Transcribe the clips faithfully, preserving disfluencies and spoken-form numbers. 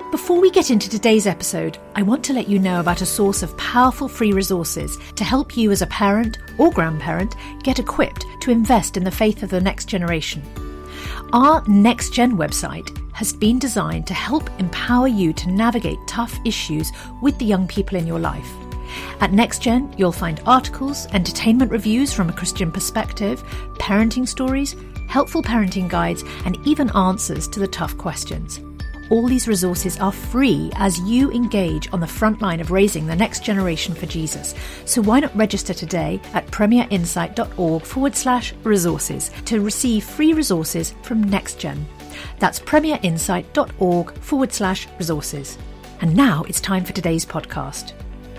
Before we get into today's episode, I want to let you know about a source of powerful free resources to help you as a parent or grandparent get equipped to invest in the faith of the next generation. Our Next Gen website has been designed to help empower you to navigate tough issues with the young people in your life. At Next Gen, you'll find articles, entertainment reviews from a Christian perspective, parenting stories, helpful parenting guides, and even answers to the tough questions. All these resources are free as you engage on the front line of raising the next generation for Jesus. So why not register today at premierinsight.org forward slash resources to receive free resources from NextGen. That's premierinsight.org forward slash resources. And now it's time for today's podcast.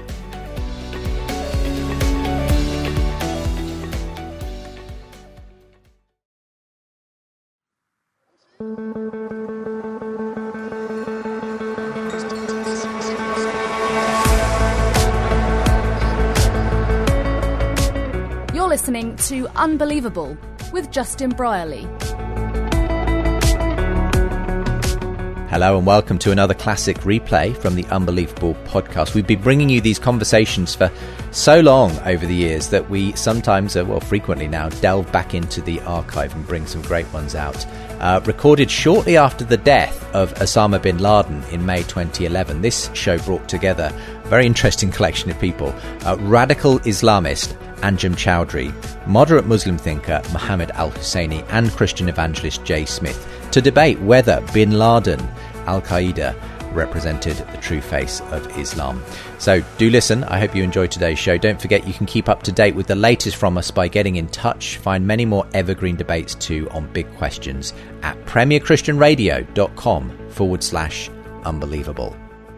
Listening to Unbelievable with Justin Brierley. Hello and welcome to another classic replay from the Unbelievable podcast. We've been bringing you these conversations for so long over the years that we sometimes, uh, well frequently now, delve back into the archive and bring some great ones out. Uh, recorded shortly after the death of Osama bin Laden in May twenty eleven, this show brought together a very interesting collection of people. Uh, radical Islamist Anjem Choudary, moderate Muslim thinker Mohammed al-Husseini and Christian evangelist Jay Smith to debate whether bin Laden, Al-Qaeda, represented the true face of Islam. So do listen. I hope you enjoyed today's show. Don't forget you can keep up to date with the latest from us by getting in touch. Find many more evergreen debates too on big questions at premierchristianradio.com forward slash unbelievable.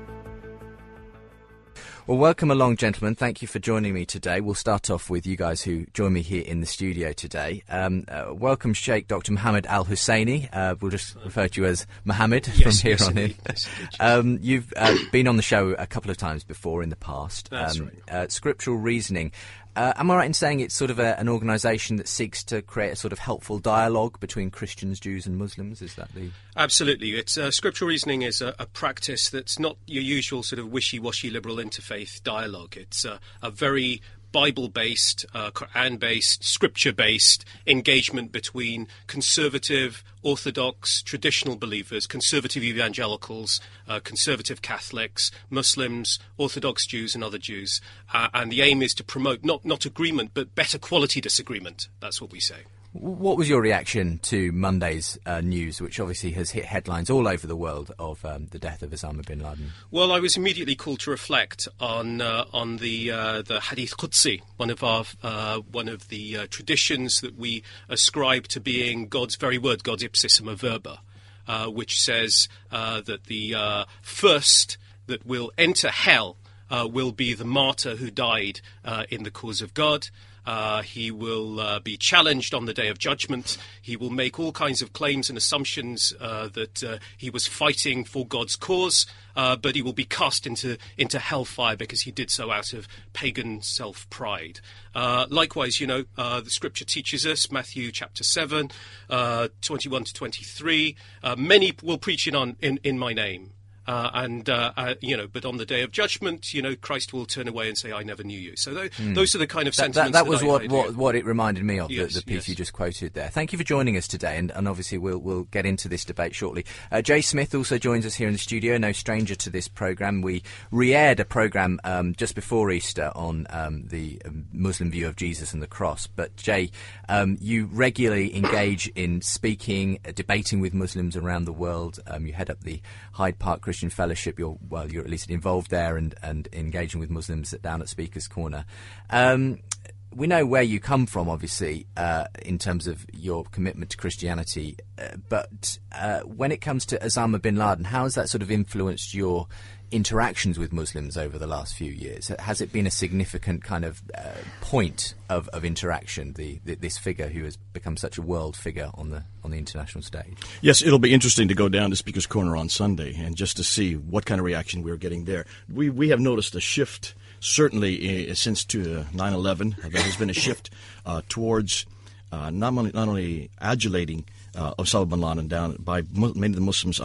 Well, welcome along, gentlemen. Thank you for joining me today. We'll start off with you guys who join me here in the studio today. Um, uh, welcome, Sheikh Doctor Mohammed al-Husseini. Uh, we'll just refer to you as Mohammed yes, from here yes, on in. Yes, um, you've uh, been on the show a couple of times before in the past. That's um, right. Uh, scriptural Reasoning. Uh, am I right in saying it's sort of a, an organisation that seeks to create a sort of helpful dialogue between Christians, Jews and Muslims? Is that the... Absolutely. It's uh, Scriptural Reasoning is a, a practice that's not your usual sort of wishy-washy liberal interfaith dialogue. It's uh, a very Bible-based, uh, Quran-based, scripture-based engagement between conservative, orthodox, traditional believers, conservative evangelicals, uh, conservative Catholics, Muslims, Orthodox Jews and other Jews. Uh, and the aim is to promote not, not agreement, but better quality disagreement. That's what we say. What was your reaction to Monday's uh, news, which obviously has hit headlines all over the world, of um, the death of Osama bin Laden? Well, I was immediately called to reflect on uh, on the uh, the Hadith Qudsi, one of our uh, one of the uh, traditions that we ascribe to being God's very word, God's ipsissima verba, uh, which says uh, that the uh, first that will enter hell uh, will be the martyr who died uh, in the cause of God. Uh, he will uh, be challenged on the day of judgment. He will make all kinds of claims and assumptions uh, that uh, he was fighting for God's cause, uh, but he will be cast into into hellfire because he did so out of pagan self-pride. Uh, likewise, you know, uh, the Scripture teaches us, Matthew chapter seven, uh, twenty-one to twenty-three, uh, many will preach in, on, in, in my name. Uh, and, uh, uh, you know, but on the day of judgment, you know, Christ will turn away and say, I never knew you. So th- mm. those are the kind of that, sentiments that, that was that what, I, I what, what it reminded me of, yes, the, the piece yes. you just quoted there. Thank you for joining us today, and, and obviously we'll we'll get into this debate shortly. Uh, Jay Smith also joins us here in the studio, no stranger to this programme. We re-aired a programme um, just before Easter on um, the Muslim view of Jesus and the cross. But Jay, um, you regularly engage in speaking, uh, debating with Muslims around the world. Um, you head up the Hyde Park Christian Fellowship. You're well, you're at least involved there and, and engaging with Muslims down at Speaker's Corner. Um, we know where you come from, obviously, uh, in terms of your commitment to Christianity. Uh, but uh, when it comes to Osama bin Laden, how has that sort of influenced your interactions with Muslims over the last few years? Has it been a significant kind of uh, point of, of interaction, the, the, this figure who has become such a world figure on the on the international stage? Yes, it'll be interesting to go down to Speaker's Corner on Sunday and just to see what kind of reaction we're getting there. We we have noticed a shift, certainly uh, since to, uh, nine eleven. There has been a shift uh, towards uh, not only, not only adulating uh, Osama bin Laden down by mu- many of the Muslims I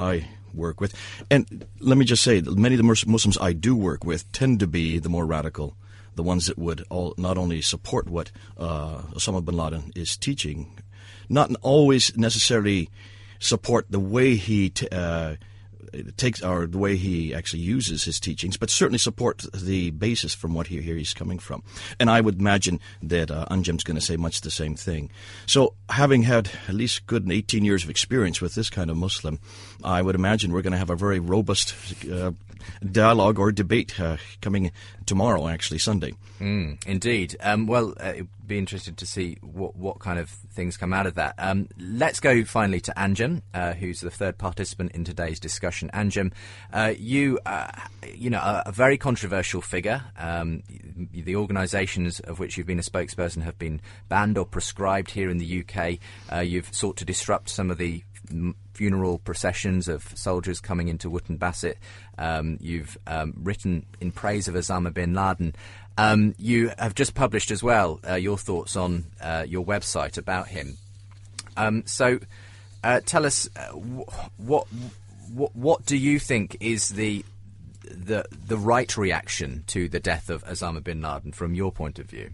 work with. And let me just say, that many of the Muslims I do work with tend to be the more radical, the ones that would all, not only support what uh, Osama bin Laden is teaching, not always necessarily support the way he t- uh, takes or the way he actually uses his teachings, but certainly support the basis from what he, here he's coming from. And I would imagine that uh, Anjum's going to say much the same thing. So having had at least good eighteen years of experience with this kind of Muslim, I would imagine we're going to have a very robust uh, dialogue or debate uh, coming tomorrow, actually Sunday. Mm, indeed. Um, well, uh, it'd be interested to see what, what kind of things come out of that. Um, let's go finally to Anjum, uh, who's the third participant in today's discussion. Anjum, uh, you, uh, you know, a, a very controversial figure. Um, the organisations of which you've been a spokesperson have been banned or proscribed here in the U K. Uh, you've sought to disrupt some of the funeral processions of soldiers coming into Wootton Bassett. Um, you've um, written in praise of Osama bin Laden. Um, you have just published as well uh, your thoughts on uh, your website about him. Um, so uh, tell us, uh, what, what what do you think is the the the right reaction to the death of Osama bin Laden from your point of view?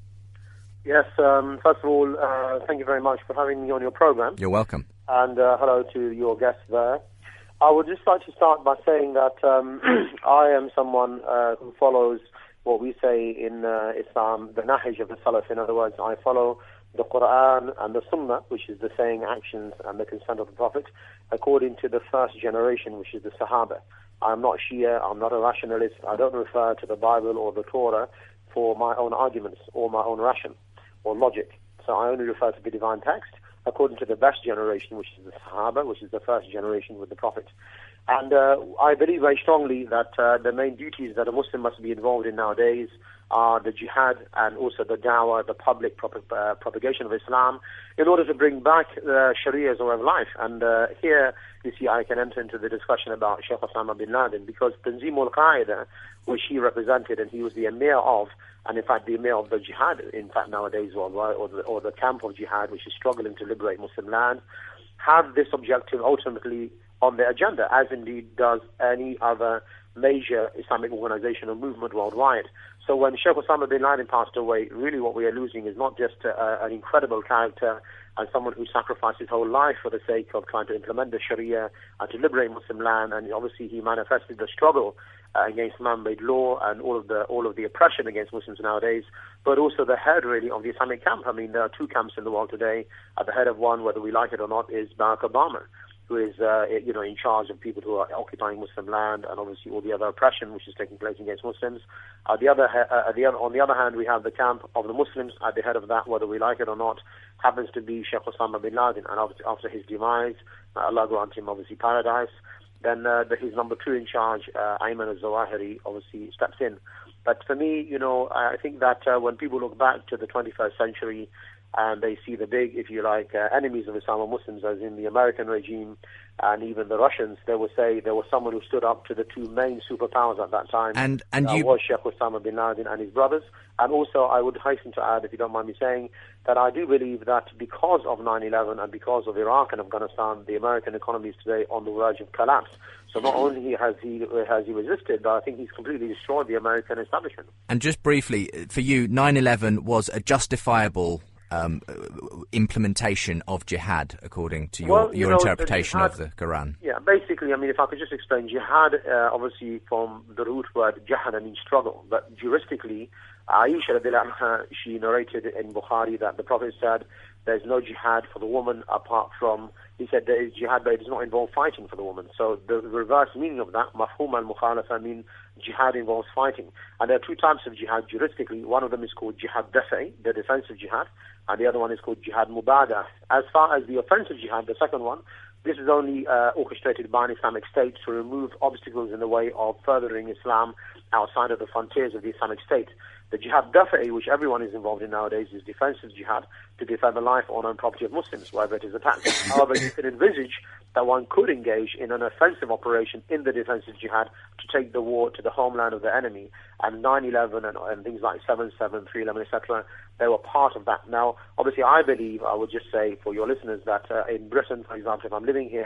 Yes, um, first of all, uh, thank you very much for having me on your program. You're welcome. And uh, hello to your guests there. I would just like to start by saying that um, I am someone uh, who follows what we say in uh, Islam, the Nahj of the Salaf. In other words, I follow the Quran and the Sunnah, which is the saying, actions, and the consent of the Prophet, according to the first generation, which is the Sahaba. I'm not Shia, I'm not a rationalist, I don't refer to the Bible or the Torah for my own arguments or my own ration or logic. So I only refer to the divine text according to the best generation, which is the Sahaba, which is the first generation with the Prophet. And uh, I believe very strongly that uh, the main duties that a Muslim must be involved in nowadays are the jihad and also the dawah, the public prop- uh, propagation of Islam, in order to bring back the Sharia's way of life. And uh, here, you see, I can enter into the discussion about Sheikh Osama bin Laden, because Tanzim al-Qaeda, which he represented and he was the emir of, and in fact the emir of the jihad, in fact nowadays worldwide, or the, or the camp of jihad, which is struggling to liberate Muslim land, have this objective ultimately on their agenda, as indeed does any other major Islamic organization or movement worldwide. So when Sheikh Osama bin Laden passed away, really what we are losing is not just uh, an incredible character and someone who sacrificed his whole life for the sake of trying to implement the Sharia and to liberate Muslim land, and obviously he manifested the struggle uh, against man-made law and all of the all of the oppression against Muslims nowadays, but also the head really of the Islamic camp. I mean, there are two camps in the world today. At the head of one, whether we like it or not, is Barack Obama, who is, uh, you know, in charge of people who are occupying Muslim land, and obviously all the other oppression which is taking place against Muslims. Uh, the other, uh, the other, on the other hand, we have the camp of the Muslims. At the head of that, whether we like it or not, happens to be Sheikh Osama bin Laden. And after, after his demise, uh, Allah grant him obviously paradise. Then uh, the, his number two in charge, uh, Ayman al-Zawahiri, obviously steps in. But for me, you know, I think that uh, when people look back to the twenty-first century, and they see the big, if you like, uh, enemies of Islam or Muslims, as in the American regime and even the Russians, they will say there was someone who stood up to the two main superpowers at that time. And and uh, you was Sheikh Osama bin Laden and his brothers. And also, I would hasten to add, if you don't mind me saying, that I do believe that because of nine eleven and because of Iraq and Afghanistan, the American economy is today on the verge of collapse. So not only has he has he resisted, but I think he's completely destroyed the American establishment. And just briefly, for you, nine eleven was a justifiable Um, implementation of jihad, according to your, well, you your know, interpretation jihad, of the Quran. Yeah, basically, I mean, if I could just explain, jihad, uh, obviously from the root word jahad means struggle, but juristically, Aisha radiallahu anha, she narrated in Bukhari that the Prophet said there's no jihad for the woman apart from, he said there is jihad, but it does not involve fighting for the woman. So the reverse meaning of that, mafhum al-mukhalafa, mean jihad involves fighting. And there are two types of jihad juristically. One of them is called jihad dafa'i, the defensive jihad, and the other one is called jihad mubadah. As far as the offensive jihad, the second one, this is only uh, orchestrated by an Islamic State to remove obstacles in the way of furthering Islam outside of the frontiers of the Islamic State. The jihad dafa'i, which everyone is involved in nowadays, is defensive jihad to defend the life, honor, and property of Muslims, wherever it is attacked. However, you can envisage that one could engage in an offensive operation in the defensive jihad to take the war to the homeland of the enemy. And nine eleven and, and things like seven seven, three eleven, et cetera, they were part of that. Now, obviously, I believe, I would just say for your listeners, that uh, in Britain, for example, if I'm living here,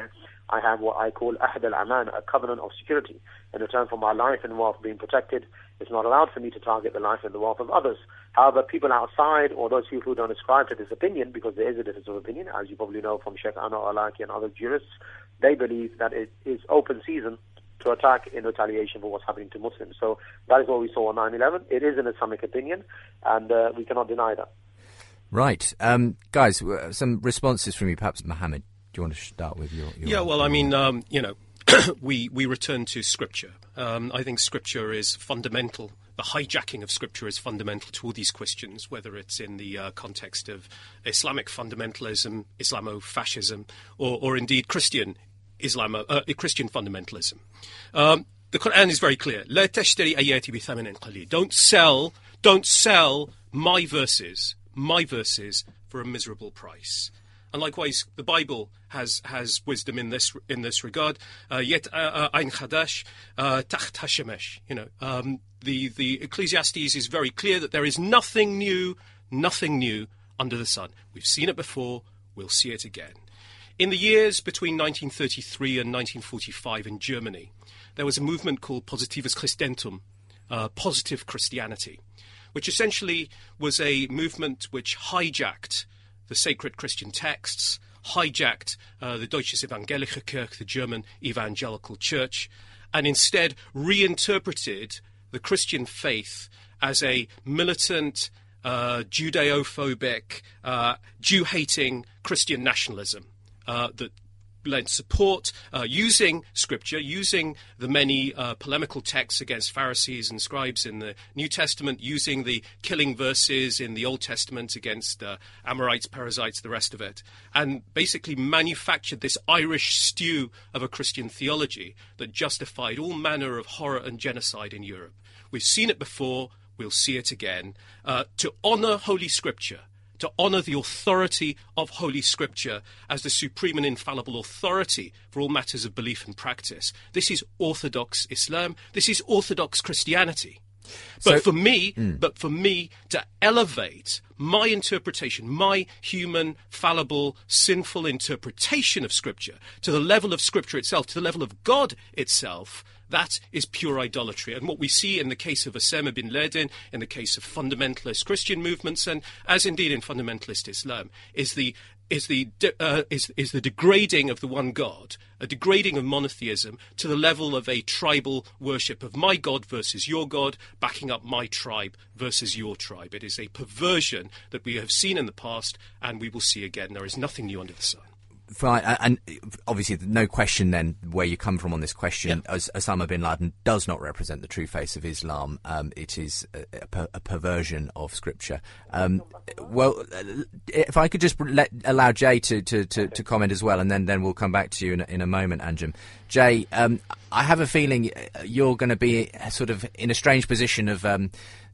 I have what I call ahd al-aman, a covenant of security. In return for my life and wealth being protected, it's not allowed for me to target the life and the wealth of others. However, people outside, or those people who don't ascribe to this opinion, because there is a difference of opinion, as you probably know from Sheikh Anwar al-Awlaki and other jurists, they believe that it is open season to attack in retaliation for what's happening to Muslims. So that is what we saw on nine eleven. It is an Islamic opinion, and uh, we cannot deny that. Right. Um, guys, some responses from you, perhaps, Mohammed. Do you want to start with your... your yeah, well, I mean, um, you know, we, we return to Scripture. Um, I think Scripture is fundamental. The hijacking of Scripture is fundamental to all these questions, whether it's in the uh, context of Islamic fundamentalism, Islamofascism, or, or indeed Christian Islamo, uh, Christian fundamentalism. Um, the Quran is very clear. لا تشتري آياتي بثمن قليل. Don't sell, don't sell my verses, my verses for a miserable price. And likewise, the Bible has has wisdom in this in this regard. Yet ein chadash tacht hashemesh. You know, um, the the Ecclesiastes is very clear that there is nothing new, nothing new under the sun. We've seen it before. We'll see it again. In the years between nineteen thirty-three and nineteen forty-five in Germany, there was a movement called Positives Christentum, uh, positive Christianity, which essentially was a movement which hijacked the sacred Christian texts, hijacked uh, the Deutsches Evangelische Kirche, the German evangelical church, and instead reinterpreted the Christian faith as a militant, uh, Judeo-phobic, uh, Jew-hating Christian nationalism uh, that lent support, uh, using Scripture, using the many uh, polemical texts against Pharisees and scribes in the New Testament, using the killing verses in the Old Testament against uh, Amorites, Perizzites, the rest of it, and basically manufactured this Irish stew of a Christian theology that justified all manner of horror and genocide in Europe. We've seen it before, we'll see it again. Uh, to honour Holy Scripture, to honour the authority of Holy Scripture as the supreme and infallible authority for all matters of belief and practice. This is Orthodox Islam. This is Orthodox Christianity. But so, for me, mm. but for me to elevate my interpretation, my human, fallible, sinful interpretation of Scripture to the level of Scripture itself, to the level of God itself, that is pure idolatry. And what we see in the case of Osama bin Laden, in the case of fundamentalist Christian movements, and as indeed in fundamentalist Islam, is the is the uh, is is the degrading of the one God, a degrading of monotheism to the level of a tribal worship of my God versus your God, backing up my tribe versus your tribe. It is a perversion that we have seen in the past, and we will see again. There is nothing new under the sun. Fine, and obviously no question then where you come from on this question. Yeah. As Osama bin Laden does not represent the true face of Islam. Um, it is a, a, a perversion of Scripture. Um, well, if I could just let, allow Jay to, to, to, to comment as well, and then, then we'll come back to you in, in a moment, Anjem. Jay, um, I have a feeling you're going to be sort of in a strange position of... Um,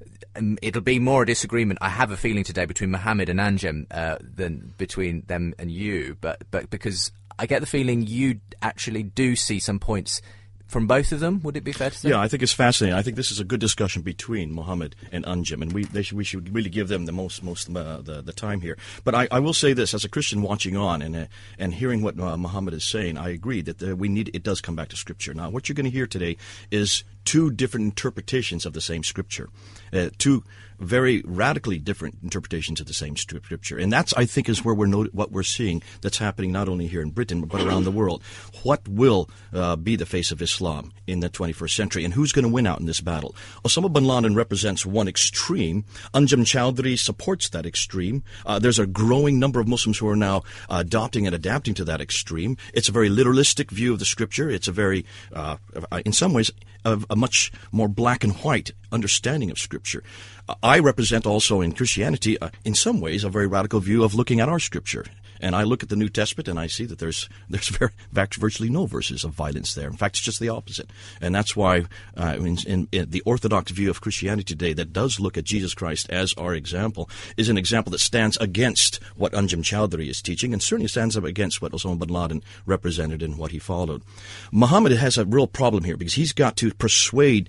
it'll be more a disagreement, I have a feeling, today between Mohammed and Anjem uh, than between them and you, but but because I get the feeling you actually do see some points from both of them. Would it be fair to say? Yeah, I think it's fascinating. I think this is a good discussion between Mohammed and Anjem, and we they should, we should really give them the most most uh, the the time here. But I, I will say this, as a Christian watching on and uh, and hearing what uh, Mohammed is saying, I agree that the, we need it does come back to Scripture. Now, what you're going to hear today is two different interpretations of the same Scripture, uh, two very radically different interpretations of the same Scripture, and that's, I think, is where we're not, what we're seeing that's happening not only here in Britain but around the world. What will uh, be the face of Islam in the twenty-first century, and who's going to win out in this battle? Osama bin Laden represents one extreme. Anjem Choudary supports that extreme. Uh, there's a growing number of Muslims who are now uh, adopting and adapting to that extreme. It's a very literalistic view of the Scripture. It's a very, uh, in some ways, a, a much more black and white understanding of Scripture. Uh, I represent also in Christianity, uh, in some ways, a very radical view of looking at our Scripture. And I look at the New Testament and I see that there's there's very, virtually no verses of violence there. In fact, it's just the opposite. And that's why uh, in, in, in the Orthodox view of Christianity today that does look at Jesus Christ as our example is an example that stands against what Anjem Choudary is teaching, and certainly stands up against what Osama bin Laden represented and what he followed. Muhammad has a real problem here because he's got to persuade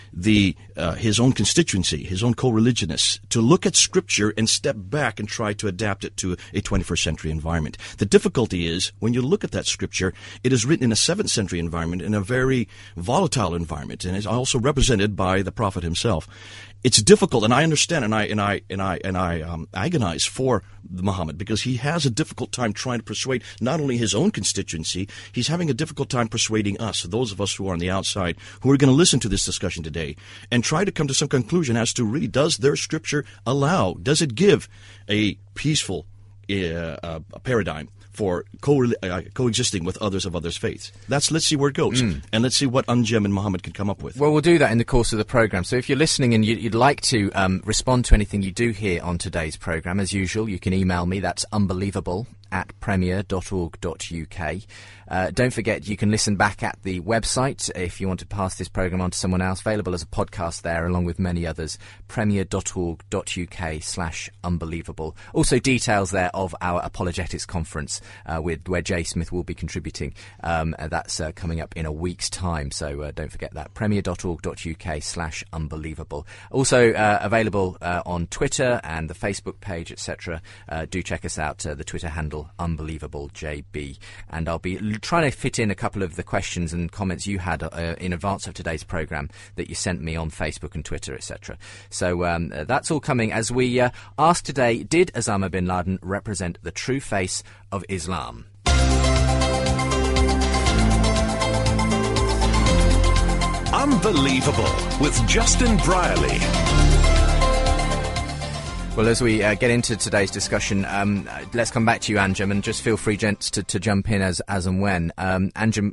the uh, his own constituency, his own co-religionists, to look at Scripture and step back and try to adapt it to a twenty-first century environment. The difficulty is, when you look at that Scripture, it is written in a seventh century environment, in a very volatile environment, and is also represented by the prophet himself. It's difficult, and I understand, and I and I and I and I um, agonize for Muhammad, because he has a difficult time trying to persuade not only his own constituency, he's having a difficult time persuading us, those of us who are on the outside, who are going to listen to this discussion today, and try to come to some conclusion as to really, does their Scripture allow, does it give a peaceful uh, uh, paradigm for co- uh, coexisting with others of others' faiths? That's, let's see where it goes, mm. and let's see what Anjem and Muhammad can come up with. Well, we'll do that in the course of the programme. So if you're listening and you, you'd like to um, respond to anything you do hear on today's programme, as usual, you can email me. That's unbelievable at premier dot org dot U K. Uh, don't forget, you can listen back at the website if you want to pass this programme on to someone else. Available as a podcast there, along with many others. premier dot org dot U K slash unbelievable. Also details there of our apologetics conference uh, with where Jay Smith will be contributing. Um, that's uh, coming up in a week's time, so uh, don't forget that. premier dot org dot U K slash unbelievable. Also uh, available uh, on Twitter and the Facebook page, et cetera. Uh, do check us out, uh, the Twitter handle unbelievable J B, and I'll be l- trying to fit in a couple of the questions and comments you had uh, in advance of today's programme that you sent me on Facebook and Twitter, et cetera. So um, uh, that's all coming as we uh, ask today, did Osama bin Laden represent the true face of Islam? Unbelievable with Justin Brierley. Well, as we uh, get into today's discussion, um, let's come back to you, Anjem, and just feel free, gents, to, to jump in as as and when. Um, Anjem,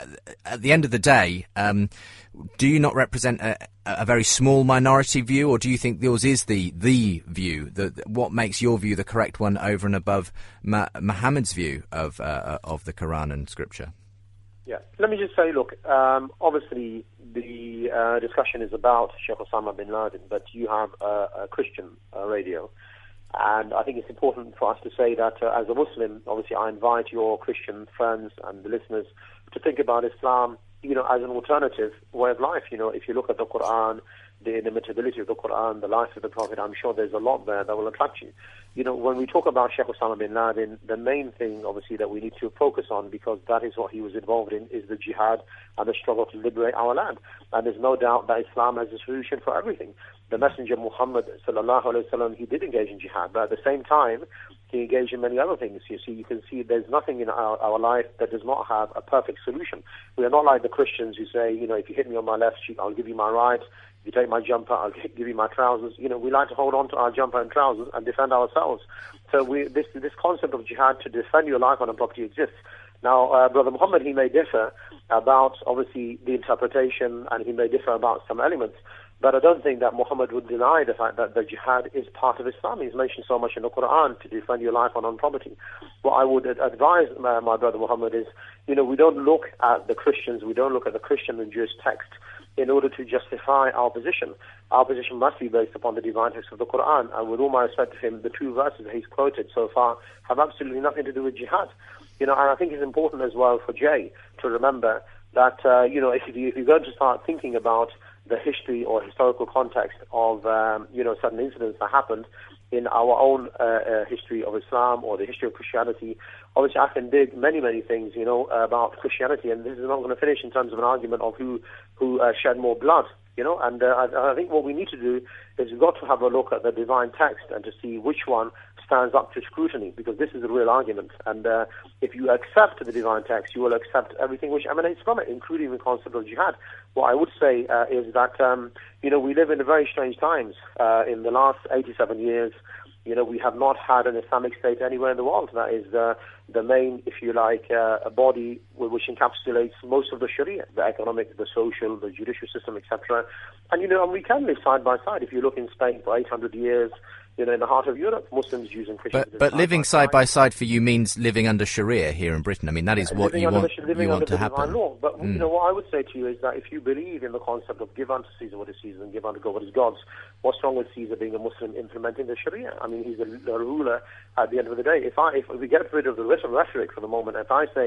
at the end of the day, um, do you not represent a, a very small minority view, or do you think yours is the the view? The, what makes your view the correct one over and above Ma- Muhammad's view of uh, of the Quran and Scripture? Yeah, let me just say, look, um, obviously the uh, discussion is about Sheikh Osama bin Laden, but you have a, a Christian uh, radio, and I think it's important for us to say that uh, as a Muslim, obviously I invite your Christian friends and the listeners to think about Islam, you know, as an alternative way of life. You know, if you look at the Quran, the inimitability of the Quran, the life of the Prophet, I'm sure there's a lot there that will attract you. You know, when we talk about Sheikh Osama bin Laden, the main thing, obviously, that we need to focus on, because that is what he was involved in, is the jihad and the struggle to liberate our land. And there's no doubt that Islam has a solution for everything. The Messenger Muhammad, sallallahu alaihi wasallam, he did engage in jihad, but at the same time, he engaged in many other things. You see, you can see there's nothing in our, our life that does not have a perfect solution. We are not like the Christians who say, you know, if you hit me on my left cheek, I'll give you my right. If you take my jumper, I'll give you my trousers. You know, we like to hold on to our jumper and trousers and defend ourselves. So we, this this concept of jihad to defend your life on a property exists. Now, uh, Brother Muhammad, he may differ about, obviously, the interpretation, and he may differ about some elements, but I don't think that Muhammad would deny the fact that the jihad is part of Islam. He's mentioned so much in the Quran to defend your life on own property. What I would advise uh, my brother Muhammad is, you know, we don't look at the Christians, we don't look at the Christian and Jewish text in order to justify our position. Our position must be based upon the divine text of the Quran, and with all my respect to him, the two verses that he's quoted so far have absolutely nothing to do with jihad. You know, and I think it's important as well for Jay to remember that, uh, you know, if, you, if you're going to start thinking about the history or historical context of, um, you know, certain incidents that happened in our own uh, uh, history of Islam or the history of Christianity, obviously I can dig many, many things, you know, about Christianity, and this is not going to finish in terms of an argument of who, who uh, shed more blood, you know, and uh, I, I think what we need to do is we've got to have a look at the divine text and to see which one stands up to scrutiny, because this is a real argument. And uh, if you accept the divine text, you will accept everything which emanates from it, including the concept of jihad. What I would say uh, is that, um, you know, we live in very strange times. Uh, in the last eighty-seven years, you know, we have not had an Islamic state anywhere in the world. That is uh, the main, if you like, uh, a body which encapsulates most of the Sharia, the economic, the social, the judicial system, et cetera. And, you know, and we can live side by side. If you look in Spain for eight hundred years, you know, in the heart of Europe, Muslims, Jews and Christians. But, but side living by side by side for you means living under Sharia here in Britain. I mean, that is yeah, what you want, the, living you want under to the happen. Divine law. But, mm. you know, what I would say to you is that if you believe in the concept of give unto Caesar what is Caesar and give unto God what is God's, what's wrong with Caesar being a Muslim implementing the Sharia? I mean, he's a, a ruler at the end of the day. If I, if we get rid of the rhetoric for the moment, if I say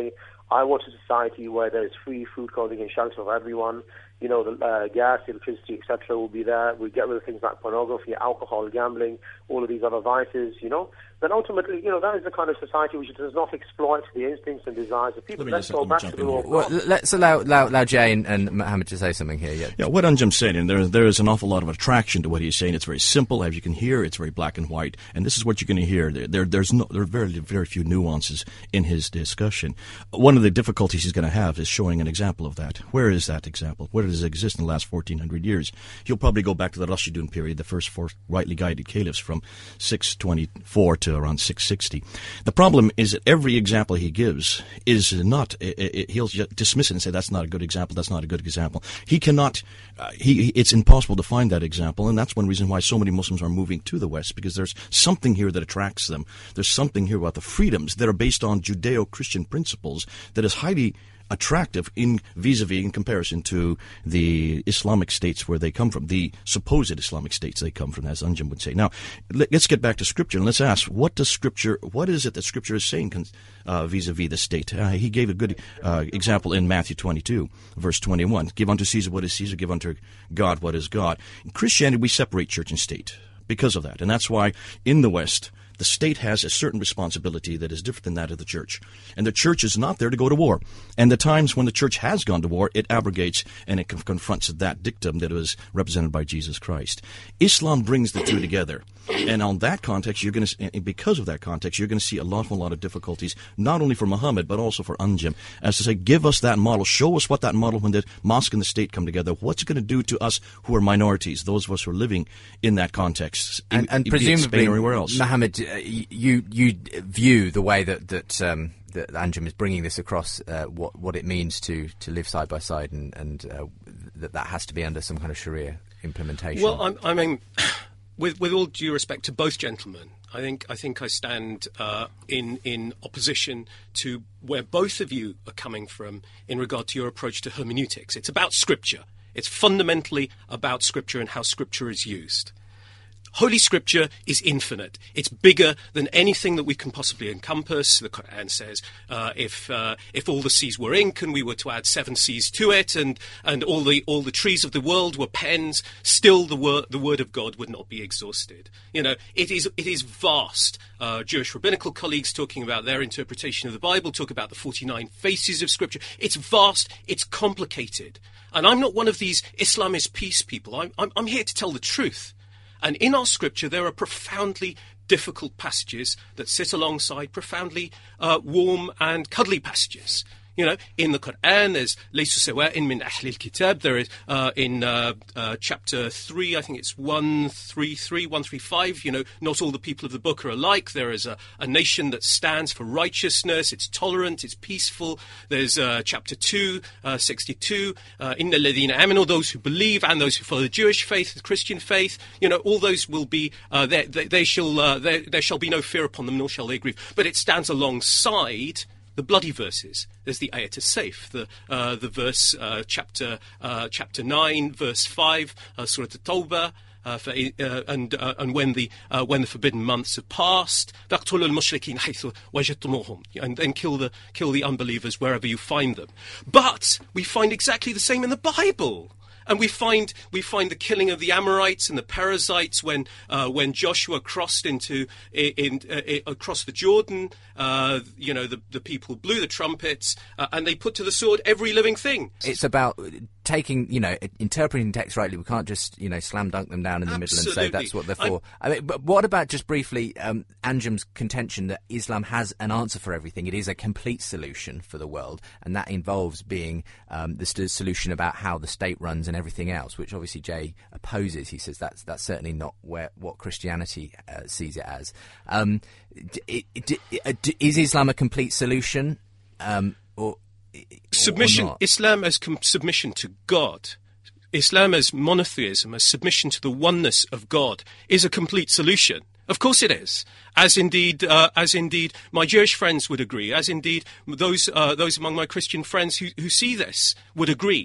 I want a society where there is free food, clothing, and shelter for everyone. You know, the uh, gas, electricity, et cetera will be there. We get rid of things like pornography, alcohol, gambling, all of these other vices, you know. Then ultimately, you know, that is the kind of society which does not exploit the instincts and desires of people. Let's go back to the law of well, God. Let's allow, allow, allow Jay and, and Mohammed to say something here. Yeah, yeah what Anjum's saying, and there, there is an awful lot of attraction to what he's saying. It's very simple, as you can hear. It's very black and white. And this is what you're going to hear. There, there, there's no, there are very, very few nuances in his discussion. One of the difficulties he's going to have is showing an example of that. Where is that example? Where does it exist in the last fourteen hundred years? He'll probably go back to the Rashidun period, the first four rightly guided caliphs from six twenty-four to around six sixty. The problem is that every example he gives is not, it, it, he'll just dismiss it and say that's not a good example, that's not a good example. He cannot, uh, he, it's impossible to find that example, and that's one reason why so many Muslims are moving to the West, because there's something here that attracts them. There's something here about the freedoms that are based on Judeo-Christian principles that is highly attractive in vis-a-vis in comparison to the Islamic states where they come from, the supposed Islamic states they come from, as Anjum would say. Now, let's get back to Scripture and let's ask, what does Scripture, what is it that Scripture is saying uh, vis-a-vis the state? Uh, he gave a good uh, example in Matthew twenty-two, verse twenty-one. Give unto Caesar what is Caesar, give unto God what is God. In Christianity, we separate church and state because of that, and that's why in the West, the state has a certain responsibility that is different than that of the church. And the church is not there to go to war. And the times when the church has gone to war, it abrogates and it confronts that dictum that was represented by Jesus Christ. Islam brings the two together. And on that context, you're going to, because of that context, you're going to see a lot, a lot of difficulties, not only for Muhammad, but also for Anjum, as to say, give us that model, show us what that model, when the mosque and the state come together, what's it going to do to us who are minorities, those of us who are living in that context, in, and, and in presumably, Spain or anywhere else. Muhammad, uh, you you view the way that that, um, that Anjum is bringing this across, uh, what what it means to, to live side by side, and and uh, that that has to be under some kind of Sharia implementation. Well, I'm, I mean. With, with all due respect to both gentlemen, I think I think I stand uh, in in opposition to where both of you are coming from in regard to your approach to hermeneutics. It's about Scripture. It's fundamentally about Scripture and how Scripture is used. Holy Scripture is infinite. It's bigger than anything that we can possibly encompass. The Quran says uh, if uh, if all the seas were ink and we were to add seven seas to it, and, and all the all the trees of the world were pens, still the word the word of God would not be exhausted. You know, it is it is vast. Uh, Jewish rabbinical colleagues talking about their interpretation of the Bible talk about the forty-nine faces of Scripture. It's vast. It's complicated. And I'm not one of these Islamist peace people. I'm I'm, I'm here to tell the truth. And in our Scripture, there are profoundly difficult passages that sit alongside profoundly uh, warm and cuddly passages. You know, in the Quran, there's Laysu sawa'in min ahli al-kitab. There is uh, in uh, uh, chapter three, I think it's one thirty-three, one thirty-five. You know, not all the people of the book are alike. There is a, a nation that stands for righteousness. It's tolerant. It's peaceful. There's uh, chapter two, uh, sixty-two. Inna alladhina amanu, those who believe and those who follow the Jewish faith, the Christian faith. You know, all those will be. Uh, they, they, they shall. Uh, there, there shall be no fear upon them, nor shall they grieve. But it stands alongside the bloody verses. There's the ayat as-sayf, the uh, the verse uh, chapter uh, chapter nine, verse five, uh, Surah At-Tawbah. Uh, for, uh, and uh, and when the uh, when the forbidden months have passed, فَاقْتُلُوا الْمُشْرِكِينَ حَيْثُ وَجَدتُّمُوهُمْ, and then kill the kill the unbelievers wherever you find them. But we find exactly the same in the Bible. And we find we find the killing of the Amorites and the Perizzites when uh, when Joshua crossed into in, in uh, across the Jordan. Uh, you know, the the people blew the trumpets uh, and they put to the sword every living thing. It's about taking, you know, interpreting text rightly. We can't just, you know, slam dunk them down in the Absolutely. middle and say that's what they're for. I mean, but what about just briefly um, Anjum's contention that Islam has an answer for everything? It is a complete solution for the world, and that involves being um, the st- solution about how the state runs and everything else, which obviously Jay opposes. He says that's that's certainly not where what Christianity uh, sees it as. Um, d- d- d- is Islam a complete solution, um, or? Submission, Islam as com- submission to God, Islam as monotheism, as submission to the oneness of God, is a complete solution. Of course it is, as indeed, uh, as indeed my Jewish friends would agree, as indeed those uh, those among my Christian friends who, who see this would agree.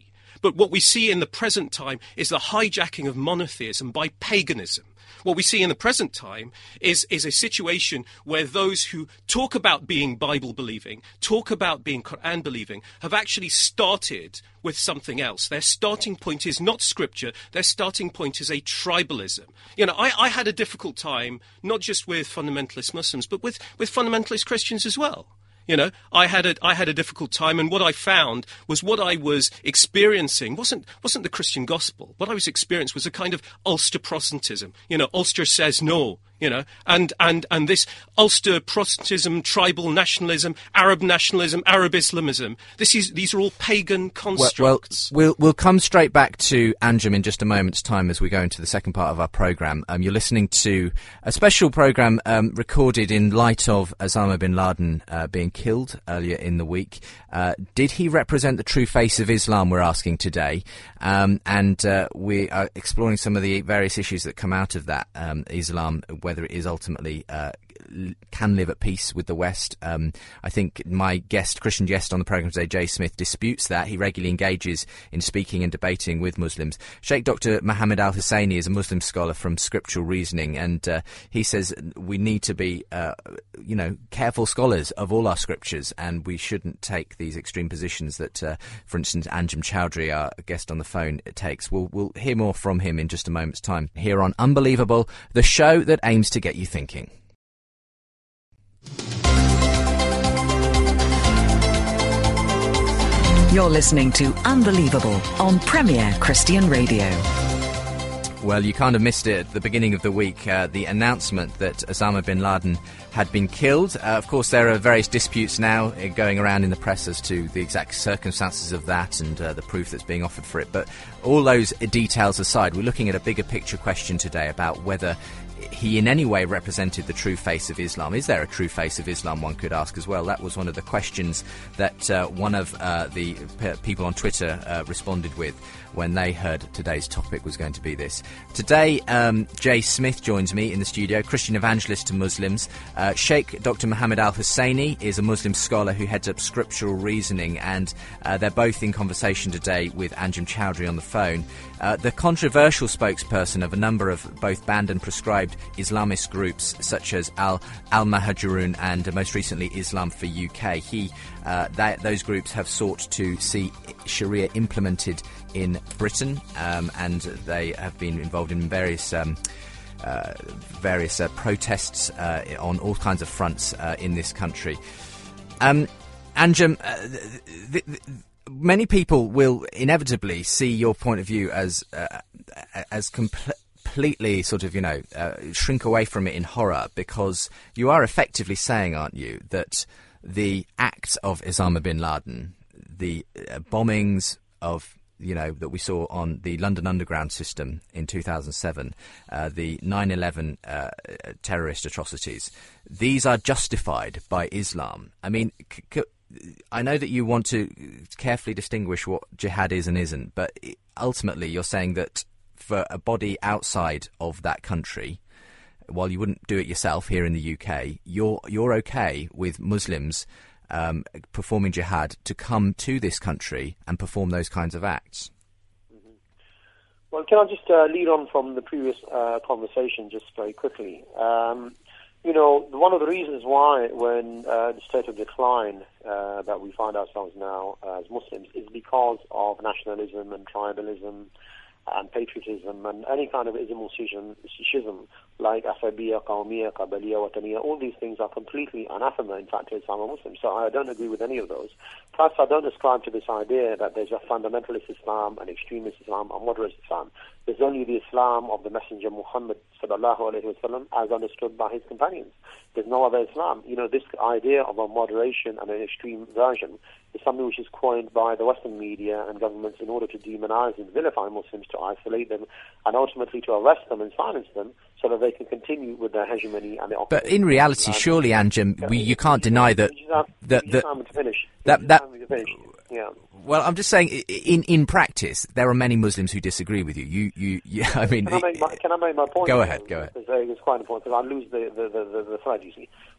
But what we see in the present time is the hijacking of monotheism by paganism. What we see in the present time is, is a situation where those who talk about being Bible-believing, talk about being Quran-believing, have actually started with something else. Their starting point is not scripture. Their starting point is a tribalism. You know, I, I had a difficult time, not just with fundamentalist Muslims, but with, with fundamentalist Christians as well. You know, I had a I had a difficult time, and what I found was what I was experiencing wasn't wasn't the Christian gospel. What I was experiencing was a kind of Ulster Protestantism. You know, Ulster says no. You know, and, and, and this Ulster Protestantism, tribal nationalism, Arab nationalism, Arab Islamism. This is these are all pagan constructs. Well, well, we'll we'll come straight back to Anjem in just a moment's time as we go into the second part of our programme. Um, you're listening to a special programme um, recorded in light of Osama bin Laden uh, being killed earlier in the week. Uh, did he represent the true face of Islam, we're asking today. Um, and uh, we are exploring some of the various issues that come out of that, um, Islam, whether it is ultimately uh, can live at peace with the West. Um, I think my guest, Christian guest on the programme today, Jay Smith, disputes that. He regularly engages in speaking and debating with Muslims. Sheikh Doctor Mohammed Al-Husseini is a Muslim scholar from Scriptural Reasoning, and uh, he says we need to be, uh, you know, careful scholars of all our scriptures, and we shouldn't take these extreme positions that, uh, for instance, Anjem Choudhury, our guest on the phone, takes. We'll, we'll hear more from him in just a moment's time here on Unbelievable, the show that aims to get you thinking. You're listening to Unbelievable on Premier Christian Radio. Well, you kind of missed it at the beginning of the week, uh, the announcement that Osama bin Laden had been killed. Uh, of course, there are various disputes now uh, going around in the press as to the exact circumstances of that and uh, the proof that's being offered for it. But all those details aside, we're looking at a bigger picture question today about whether he in any way represented the true face of Islam. Is there a true face of Islam, one could ask as well? That was one of the questions that uh, one of uh, the p- people on Twitter uh, responded with when they heard today's topic was going to be this. Today, um, Jay Smith joins me in the studio, Christian evangelist to Muslims. Uh, Sheikh Doctor Mohammed Al-Husseini is a Muslim scholar who heads up Scriptural Reasoning, and uh, they're both in conversation today with Anjem Choudhury on the phone. Uh, the controversial spokesperson of a number of both banned and proscribed Islamist groups such as Al Al-Mahajirun and uh, most recently Islam for U K. He, uh, that, those groups have sought to see Sharia implemented in Britain, um, and they have been involved in various um, uh, various uh, protests uh, on all kinds of fronts uh, in this country. Um, Anjem, uh, th- th- many people will inevitably see your point of view as uh, as compl- completely sort of, you know, uh, shrink away from it in horror, because you are effectively saying, aren't you, that the acts of Osama bin Laden, the uh, bombings of, you know, that we saw on the London Underground system in two thousand seven, uh, the nine eleven uh, terrorist atrocities, these are justified by Islam. I mean, c- c- I know that you want to carefully distinguish what jihad is and isn't, but ultimately you're saying that for a body outside of that country, while you wouldn't do it yourself here in the U K, you're you're okay with Muslims um, performing jihad to come to this country and perform those kinds of acts. Mm-hmm. Well, can I just uh, lead on from the previous uh, conversation just very quickly? Um, you know, one of the reasons why when uh, the state of decline uh, that we find ourselves now uh, as Muslims is because of nationalism and tribalism and patriotism and any kind of ism or schism like Asabiyya, Qawmiyya, Qabaliyya, Wataniyya. All these things are completely anathema, in fact, to Islam or Muslims. So I don't agree with any of those. Plus, I don't ascribe to this idea that there's a fundamentalist Islam, an extremist Islam, a moderate Islam. There's only the Islam of the Messenger Muhammad sallallahu alaihi wasallam as understood by his companions. There's no other Islam. You know, this idea of a moderation and an extreme version is something which is coined by the Western media and governments in order to demonize and vilify Muslims, to isolate them, and ultimately to arrest them and silence them so that they can continue with their hegemony and their. But in reality, and surely, Anjem, we, you can't deny that that that that, that yeah. Well, I'm just saying, in in practice, there are many Muslims who disagree with you. You, you, you I mean, can I make my, can I make my point? Go ahead, go ahead. It's, it's quite important because I lose the the, the, the thread. You see,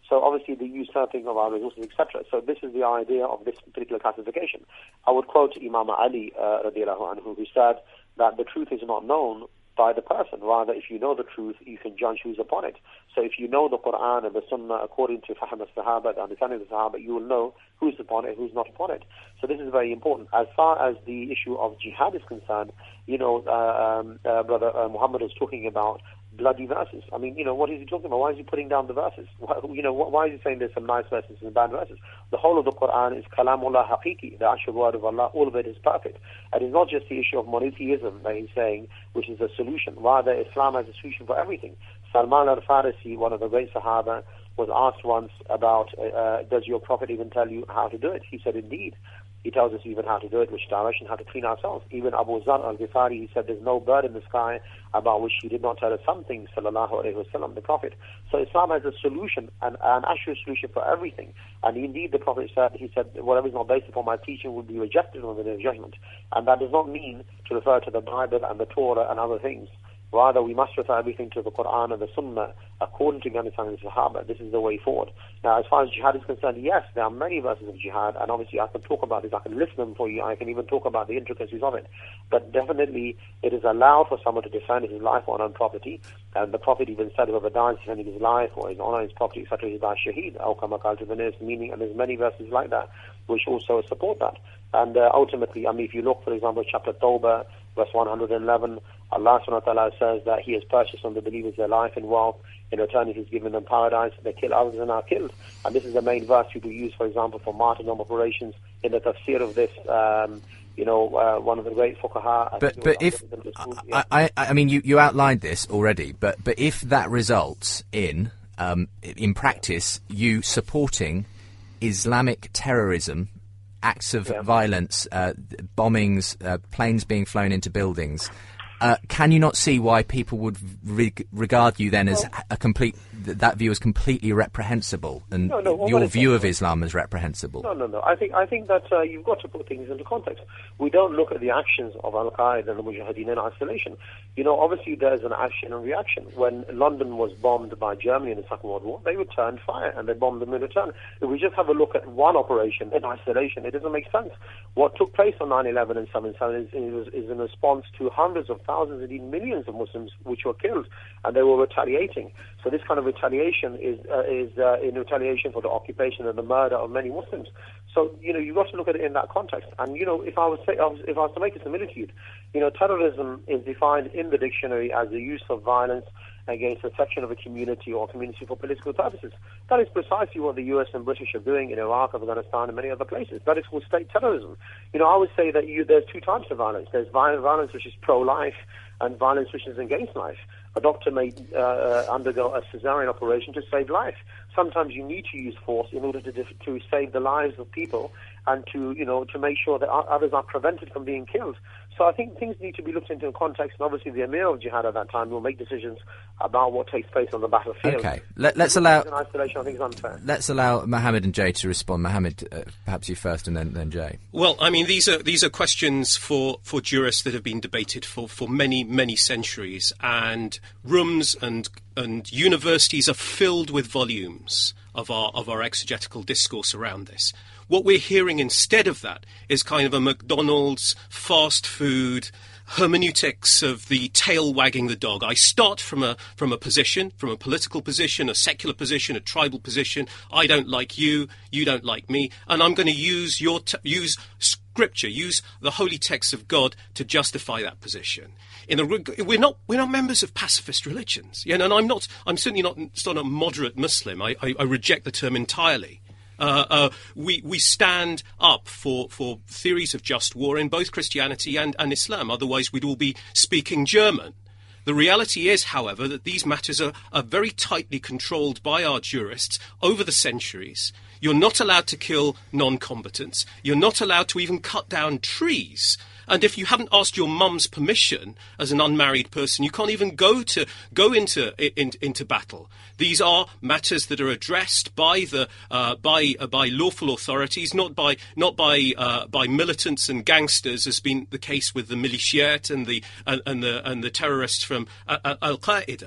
So obviously they use something of our resources, et cetera. So this is the idea of this particular classification. I would quote Imam Ali, uh, radiallahu anhu, who said that the truth is not known by the person. Rather, if you know the truth, you can judge who's upon it. So if you know the Quran and the Sunnah according to Fahm al-Sahaba, the understanding of the Sahaba, you will know who's upon it, who's not upon it. So this is very important. As far as the issue of jihad is concerned, you know, uh, um, uh, Brother uh, Muhammad was talking about bloody verses. I mean, you know, what is he talking about? Why is he putting down the verses? Why, you know, why is he saying there's some nice verses and bad verses? The whole of the Quran is Kalamullah Haqiqi, the actual word of Allah. All of it is perfect. And it's not just the issue of monotheism that he's saying, which is a solution. Rather, Islam has a solution for everything. Salman al-Farisi, one of the great Sahaba, was asked once about, uh, does your Prophet even tell you how to do it? He said, indeed. He tells us even how to do it, which direction, how to clean ourselves. Even Abu Zar al-Ghifari, he said there's no bird in the sky about which he did not tell us something, sallallahu alayhi wa sallam, the Prophet. So Islam has a solution, an, an actual solution for everything. And indeed the Prophet said, he said, whatever is not based upon my teaching will be rejected on the day of judgment. And that does not mean to refer to the Bible and the Torah and other things. Rather, we must refer everything to the Quran and the Sunnah according to the understanding of the Sahaba. This is the way forward. Now, as far as jihad is concerned, yes, there are many verses of jihad, and obviously I can talk about this, I can list them for you, I can even talk about the intricacies of it. But definitely, it is allowed for someone to defend his life or own property, and the Prophet even said whoever dies defending his life or his honor, his property, et cetera, he dies shaheed, aw kama qala to the nearest meaning, and there's many verses like that which also support that. And uh, ultimately, I mean, if you look, for example, chapter Tawbah, verse one hundred eleven, Allah subhanahu wa ta'ala says that He has purchased on the believers their life and wealth. In return, He's given them paradise. They kill others and are killed. And this is the main verse people use, for example, for martyrdom operations. In the tafsir of this, um, you know, uh, one of the great fuqaha. But but if I, I I mean you, you outlined this already, but but if that results in um, in practice you supporting Islamic terrorism, acts of yeah. violence, uh, bombings, uh, planes being flown into buildings. Uh, can you not see why people would re- regard you then as a complete, th- that view as completely reprehensible, and no, no, your view of Islam as reprehensible? No, no, no. I think I think that uh, you've got to put things into context. We don't look at the actions of Al-Qaeda and the Mujahideen in isolation. You know, obviously there's an action and reaction. When London was bombed by Germany in the Second World War, they returned fire and they bombed them in return. If we just have a look at one operation in isolation, it doesn't make sense. What took place on nine eleven and seven seven is, is, is in response to hundreds of thousands, indeed millions of Muslims which were killed, and they were retaliating. So this kind of retaliation is uh, is uh, in retaliation for the occupation and the murder of many Muslims. So you know you've got to look at it in that context. And you know if I was say, if I was to make a similitude, you know terrorism is defined in the dictionary as the use of violence against a section of a community or community for political purposes. That is precisely what the U S and British are doing in Iraq, Afghanistan, and many other places. That is called state terrorism. You know, I would say that you, there's two types of violence. There's violence which is pro-life and violence which is against life. A doctor may uh, undergo a cesarean operation to save life. Sometimes you need to use force in order to dif- to save the lives of people and to, you know, to make sure that others are prevented from being killed. So I think things need to be looked into in context, and obviously the Emir of Jihad at that time will make decisions about what takes place on the battlefield. Okay, Let, let's allow... In isolation, I think is unfair. Let's allow Mohammed and Jay to respond. Mohammed, uh, perhaps you first, and then, then Jay. Well, I mean, these are these are questions for, for jurists that have been debated for, for many, many centuries, and rooms and and universities are filled with volumes of our of our exegetical discourse around this. What we're hearing instead of that is kind of a McDonald's fast food hermeneutics of the tail wagging the dog. I start from a from a position, from a political position, a secular position, a tribal position. I don't like you, you don't like me, and I'm going to use your t- use Scripture, use the holy texts of God to justify that position. In a, we're not we're not members of pacifist religions, you know, and I'm not. I'm certainly not, not a moderate Muslim. I, I, I reject the term entirely. Uh, uh, we we stand up for, for theories of just war in both Christianity and, and Islam. Otherwise, we'd all be speaking German. The reality is, however, that these matters are, are very tightly controlled by our jurists over the centuries. You're not allowed to kill non-combatants. You're not allowed to even cut down trees. And if you haven't asked your mum's permission as an unmarried person, you can't even go to go into in, into battle. These are matters that are addressed by the uh, by uh, by lawful authorities, not by not by uh, by militants and gangsters, as been the case with the militiat and the uh, and the and the terrorists from uh, Al Qaeda.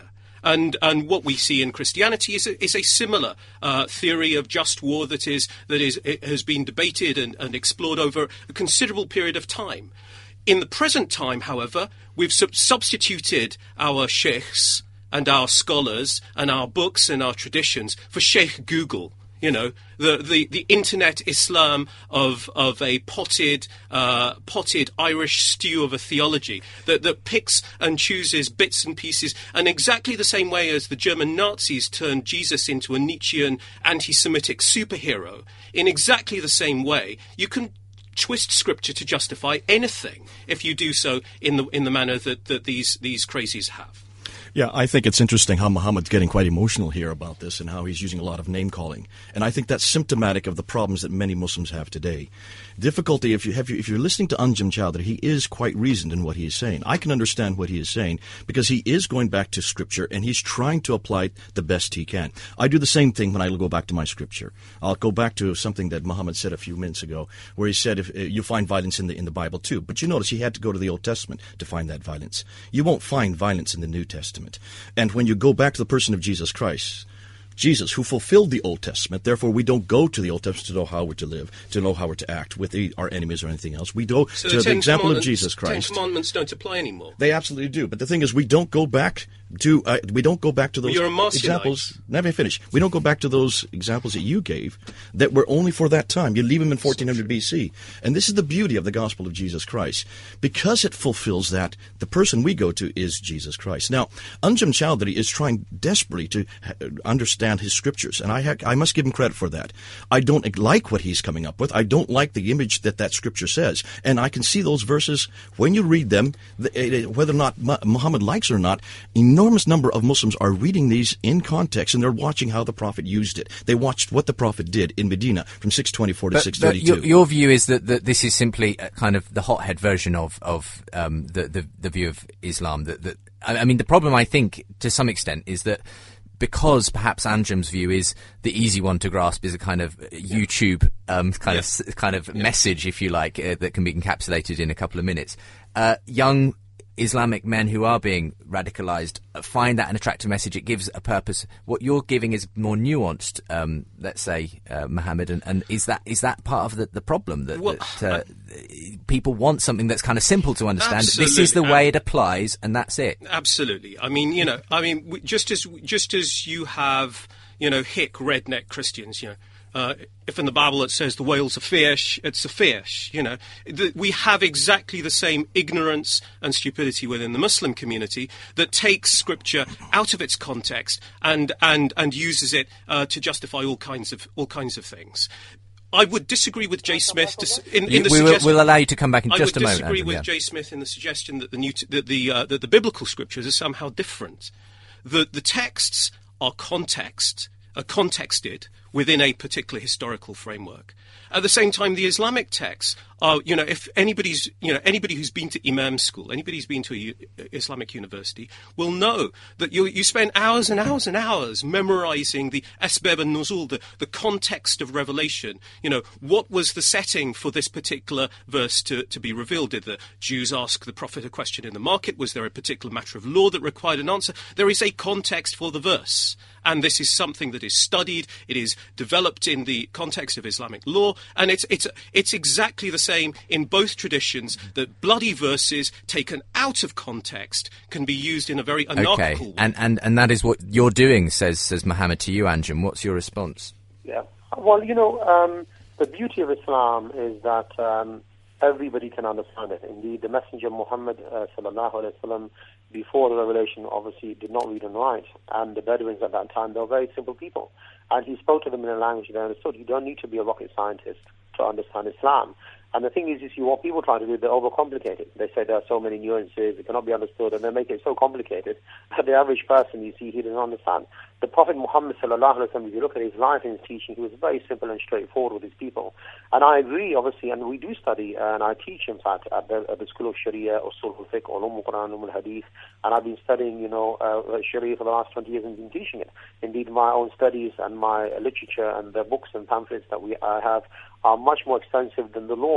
And and what we see in Christianity is a, is a similar uh, theory of just war that is that is it has been debated and, and explored over a considerable period of time. In the present time, however, we've sub- substituted our sheikhs and our scholars and our books and our traditions for Sheikh Google. You know, the, the, the internet Islam of of a potted uh, potted Irish stew of a theology that, that picks and chooses bits and pieces, and exactly the same way as the German Nazis turned Jesus into a Nietzschean anti-Semitic superhero, in exactly the same way, you can twist scripture to justify anything if you do so in the in the manner that, that these these crazies have. Yeah, I think it's interesting how Muhammad's getting quite emotional here about this and how he's using a lot of name-calling. And I think that's symptomatic of the problems that many Muslims have today. Difficulty, if, you have, if you're listening to Anjem Choudary, he is quite reasoned in what he is saying. I can understand what he is saying because he is going back to Scripture and he's trying to apply it the best he can. I do the same thing when I go back to my Scripture. I'll go back to something that Muhammad said a few minutes ago where he said if uh, you find violence in the, in the Bible too. But you notice he had to go to the Old Testament to find that violence. You won't find violence in the New Testament. And when you go back to the person of Jesus Christ, Jesus, who fulfilled the Old Testament, therefore we don't go to the Old Testament to know how we're to live, to know how we're to act with the, our enemies or anything else. We go so to the, the example of Jesus Christ. Ten Commandments don't apply anymore. They absolutely do. But the thing is, we don't go back to uh, we don't go back to those well, you're a Marcionite. examples. Let me finish. We don't go back to those examples that you gave that were only for that time. You leave them in fourteen hundred B C. And this is the beauty of the gospel of Jesus Christ. Because it fulfills that, the person we go to is Jesus Christ. Now, Anjem Choudary is trying desperately to understand his scriptures. And I, ha- I must give him credit for that. I don't like what he's coming up with. I don't like the image that that scripture says. And I can see those verses, when you read them, the, uh, whether or not Muhammad likes it or not, enormous number of Muslims are reading these in context, and they're watching how the Prophet used it. They watched what the Prophet did in Medina from six twenty-four to but, six thirty-two. But your, your view is that, that this is simply a kind of the hothead version of, of um, the, the, the view of Islam. That, that I mean, the problem, I think, to some extent, is that because perhaps Anjem's view is the easy one to grasp, is a kind of YouTube um, kind yes. of kind of yes. message, if you like, uh, that can be encapsulated in a couple of minutes. Uh, young Islamic men who are being radicalized find that an attractive message. It gives a purpose. What you're giving is more nuanced, um, let's say, uh, Muhammad, and, and is that is that part of the, the problem that, well, that uh, I, people want something that's kind of simple to understand? Absolutely. This is the way it applies, and that's it. Absolutely. I mean, you know, I mean, just as just as you have, you know, hick redneck Christians, you know. Uh, if in the Bible it says the whale's a fish, it's a fish, you know. The, we have exactly the same ignorance and stupidity within the Muslim community that takes Scripture out of its context and and, and uses it uh, to justify all kinds of all kinds of things. I would disagree with Jay Smith to, in, in the we will, suggestion. We'll allow you to come back in just a moment. I would disagree Andrew, with yeah. Jay Smith in the suggestion that the new t- that the uh, that the biblical scriptures are somehow different. The the texts are context, are contexted within a particular historical framework. At the same time, the Islamic texts are, you know, if anybody's, you know, anybody who's been to Imam school, anybody who's been to a U- Islamic university will know that you you spend hours and hours and hours memorizing the Asbab an-Nuzul, the, the context of revelation. You know, what was the setting for this particular verse to, to be revealed? Did the Jews ask the Prophet a question in the market? Was there a particular matter of law that required an answer? There is a context for the verse. And this is something that is studied. It is developed in the context of Islamic law. And it's it's it's exactly the same in both traditions, that bloody verses taken out of context can be used in a very anarchical okay. way. And, and and that is what you're doing, says says Muhammad to you, Anjem. What's your response? Yeah. Well, you know, um, the beauty of Islam is that um, everybody can understand it. Indeed, the Messenger Muhammad uh, sallallahu alaihi wasallam, before the revelation, obviously did not read and write, and the Bedouins at that time, they were very simple people, and he spoke to them in a language they understood. You don't need to be a rocket scientist to understand Islam. And the thing is, you see, what people try to do, they overcomplicate it. They say there are so many nuances, it cannot be understood, and they make it so complicated that the average person, you see, he doesn't understand. The Prophet Muhammad sallallahu alaihi wasallam, if you look at his life and his teaching, he was very simple and straightforward with his people. And I agree, obviously, and we do study, and I teach, in fact, at the, at the School of Sharia, Usul al-Fiqh, Ulum al-Quran, Ulum al-Hadith, and I've been studying, you know, uh, Sharia for the last twenty years and been teaching it. Indeed, my own studies and my literature and the books and pamphlets that we I have are much more extensive than the law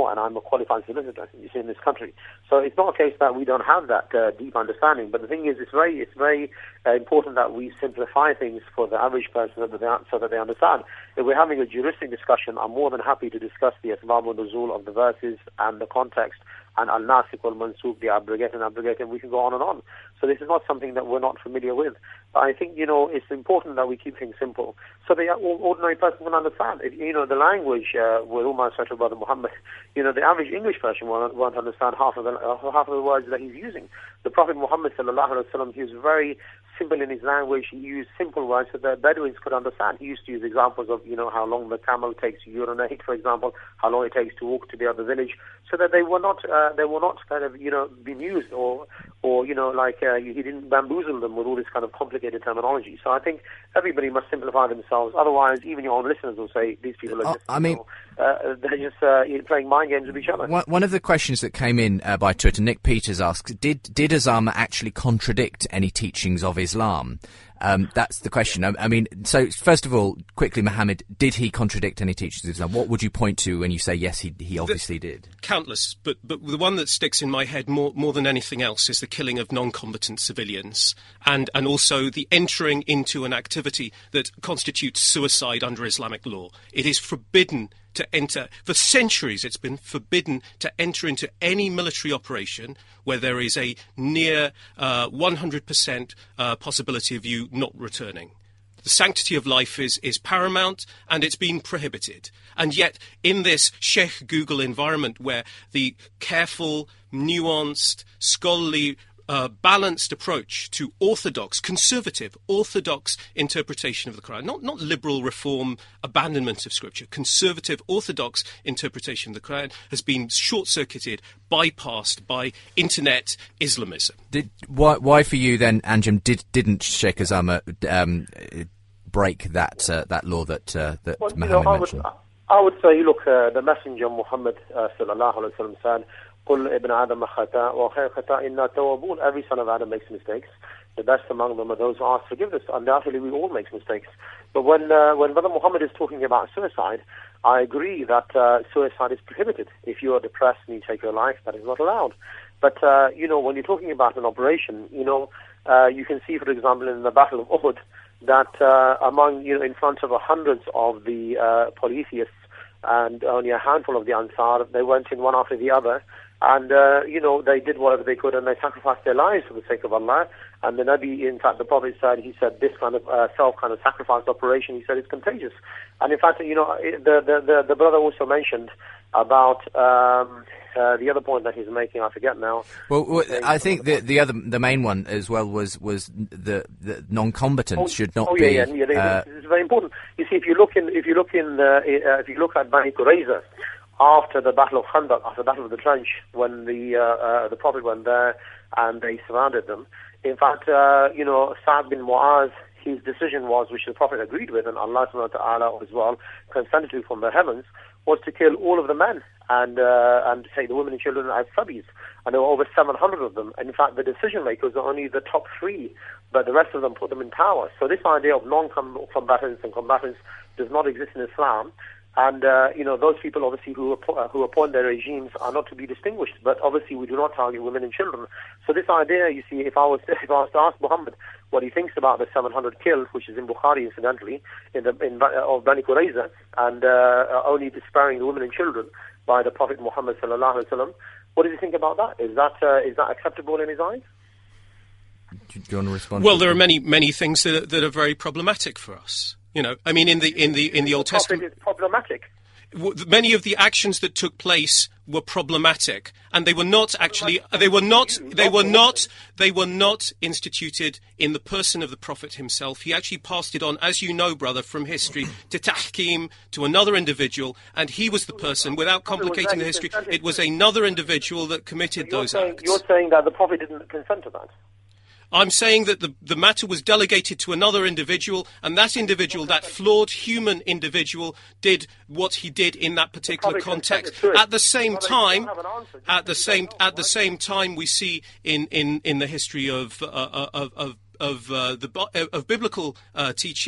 and I'm a qualified solicitor, you see, in this country. So it's not a case that we don't have that uh, deep understanding. But the thing is, it's very, it's very uh, important that we simplify things for the average person so that, they, so that they understand. If we're having a juristic discussion, I'm more than happy to discuss the asbab al-nuzul of the verses and the context, and al-nasikh wal-mansukh, the abrogate and abrogate, and we can go on and on. So this is not something that we're not familiar with. But I think, you know, it's important that we keep things simple so the ordinary person can understand. If, you know, the language, uh, with Umar Satul Brother Muhammad, you know, the average English person won't, won't understand half of the uh, half of the words that he's using. The Prophet Muhammad sallallahu alaihi wasallam, he was very simple in his language. He used simple words so that Bedouins could understand. He used to use examples of, you know, how long the camel takes to urinate, for example, how long it takes to walk to the other village, so that they were not, uh, they were not kind of, you know, bemused or, or you know, like uh, he didn't bamboozle them with all this kind of complicated terminology. So I think everybody must simplify themselves. Otherwise, even your own listeners will say these people are just, uh, I mean, know, uh, they're just uh, playing mind games with each other. One of the questions that came in uh, by Twitter, Nick Peters asks, did did Osama actually contradict any teachings of Islam? Um, that's the question. I, I mean, so first of all, quickly, Mohammed, did he contradict any teachings of Islam? What would you point to when you say yes, he he obviously the, did? Countless, but but the one that sticks in my head more more than anything else is the killing of non-combatant civilians, and and also the entering into an activity that constitutes suicide under Islamic law. It is forbidden to enter. For centuries, it's been forbidden to enter into any military operation where there is a near uh, one hundred percent uh, possibility of you not returning. The sanctity of life is, is paramount, and it's been prohibited. And yet, in this Sheikh Google environment where the careful, nuanced, scholarly, Uh, balanced approach to orthodox, conservative, orthodox interpretation of the Quran, not not liberal reform, abandonment of Scripture, conservative, orthodox interpretation of the Quran has been short-circuited, bypassed by internet Islamism. Did, why, why for you then, Anjem, did, didn't Sheikh Osama um, break that uh, that law that uh, that well, Muhammad you know, I mentioned? Would, I would say, look, uh, the Messenger Muhammad uh, sallallahu alaihi wasallam said, قل ابن آدم خطأ وخير خطائنا توابون. Every son of Adam makes mistakes. The best among them are those who ask forgiveness. Undoubtedly, we all make mistakes. But when uh, when Brother Muhammad is talking about suicide, I agree that uh, suicide is prohibited. If you are depressed and you take your life, that is not allowed. But uh, you know, when you're talking about an operation, you know, uh, you can see, for example, in the Battle of Uhud, that uh, among you know, in front of hundreds of the uh, polytheists and only a handful of the Ansar, they went in one after the other. And, uh, you know, they did whatever they could and they sacrificed their lives for the sake of Allah. And the Nabi, in fact, the Prophet said, he said, this kind of uh, self kind of sacrifice operation, he said, it's contagious. And in fact, you know, the, the, the, the brother also mentioned about um, uh, the other point that he's making, I forget now. Well, well I think the the other, the main one as well was, was the, the non-combatants oh, should not oh, be... yeah, yeah, yeah. Uh, it's very important. You see, if you look in, if you look in, uh, if you look at Bani Qurayza, after the Battle of Khandaq, after the Battle of the Trench, when the uh, uh, the Prophet went there and they surrounded them. In fact, uh, you know, Sa'd bin Mu'az, his decision was, which the Prophet agreed with, and Allah subhanahu wa ta'ala as well consented to from the heavens, was to kill all of the men and uh, and take the women and children as subbies. And there were over seven hundred of them. And in fact, the decision makers were only the top three, but the rest of them put them in power. So this idea of non-combatants and combatants does not exist in Islam. And, uh, you know, those people, obviously, who, uh, who appoint their regimes are not to be distinguished. But, obviously, we do not target women and children. So this idea, you see, if I was, if I was to ask Muhammad what he thinks about the seven hundred killed, which is in Bukhari, incidentally, in the, in, uh, of Bani Qurayza, and uh, only sparing the women and children by the Prophet Muhammad sallallahu alaihi wasallam, what does he think about that? Is that, uh, is that acceptable in his eyes? Do you want to respond? Well, there are many, many things that are, that are very problematic for us. You know, I mean, in the in the in the Old Testament, it's problematic. Many of the actions that took place were problematic, and they were not actually they were not they were not they were not instituted in the person of the Prophet himself. He actually passed it on, as you know, brother, from history to tahkim, to another individual, and he was the person. Without complicating the history, it was another individual that committed those acts. You're saying that the Prophet didn't consent to that? I'm saying that the, the matter was delegated to another individual, and that individual, that flawed human individual, did what he did in that particular context. At the same time, at the same at the same time, we see in, in, in the history of uh, of of, of uh, the of biblical uh, teaching